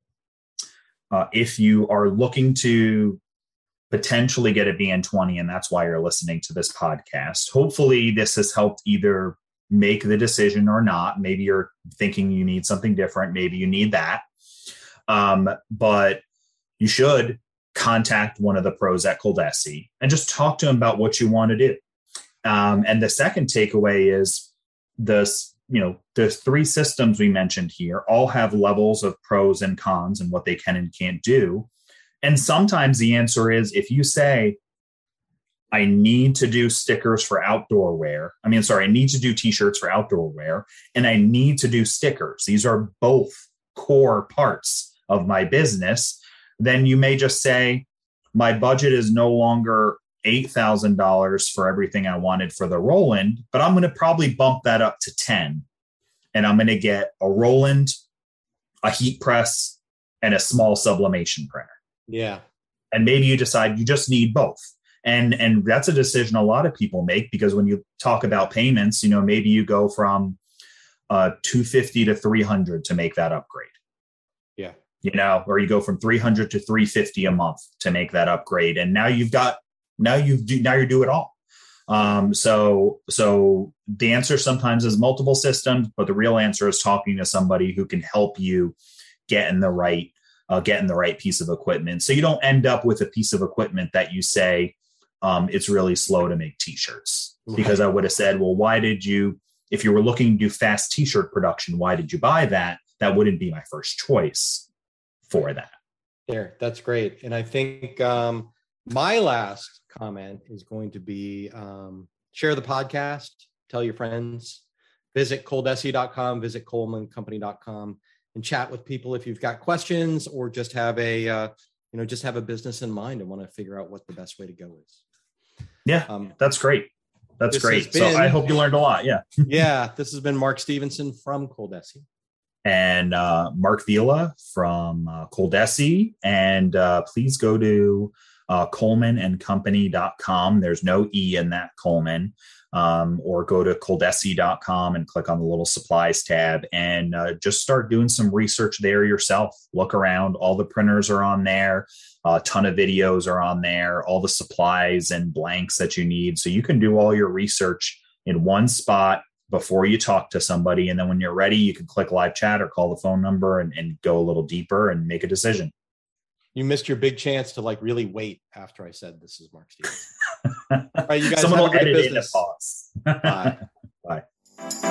Uh, if you are looking to potentially get a B N twenty, and that's why you're listening to this podcast, hopefully this has helped either make the decision or not. Maybe you're thinking you need something different. Maybe you need that. Um, but you should contact one of the pros at Coldesi and just talk to them about what you want to do. Um, and the second takeaway is this, you know, the three systems we mentioned here all have levels of pros and cons and what they can and can't do. And sometimes the answer is, if you say, I need to do stickers for outdoor wear. I mean, sorry, I need to do t-shirts for outdoor wear, and I need to do stickers. These are both core parts of my business. Then you may just say, my budget is no longer eight thousand dollars for everything I wanted for the Roland, but I'm going to probably bump that up to ten. And I'm going to get a Roland, a heat press, and a small sublimation printer. Yeah. And maybe you decide you just need both. And, and that's a decision a lot of people make, because when you talk about payments, you know, maybe you go from uh, two hundred fifty dollars to three hundred dollars to make that upgrade. Yeah. You know, or you go from three hundred dollars to three hundred fifty dollars a month to make that upgrade. And now you've got, now you've, do, now you do it all. Um, so, so the answer sometimes is multiple systems, but the real answer is talking to somebody who can help you get in the right, uh, get in the right piece of equipment. So you don't end up with a piece of equipment that you say, um, it's really slow to make t-shirts. Right. Because I would have said, well, why did you, if you were looking to do fast t-shirt production, why did you buy that? That wouldn't be my first choice for that. There, that's great. And I think, um, my last comment is going to be um, share the podcast, tell your friends, visit cold s e dot com, visit coleman company dot com, and chat with people if you've got questions, or just have a, uh, you know, just have a business in mind and want to figure out what the best way to go is. Yeah, um, that's great. That's great. Been, so I hope you learned a lot. Yeah. Yeah. This has been Mark Stevenson from Coldesi. And uh, Mark Vila from uh, Coldesi. And uh, please go to Uh, coleman and company dot com. There's no E in that Coleman. Um, or go to cold s e dot com and click on the little supplies tab, and uh, just start doing some research there yourself. Look around. All the printers are on there. A ton of videos are on there. All the supplies and blanks that you need. So you can do all your research in one spot before you talk to somebody. And then when you're ready, you can click live chat or call the phone number and, and go a little deeper and make a decision. You missed your big chance to like really wait after I said this is Mark Stevens. All right, you guys Someone have will a great edit business. in a pause. Bye. Bye.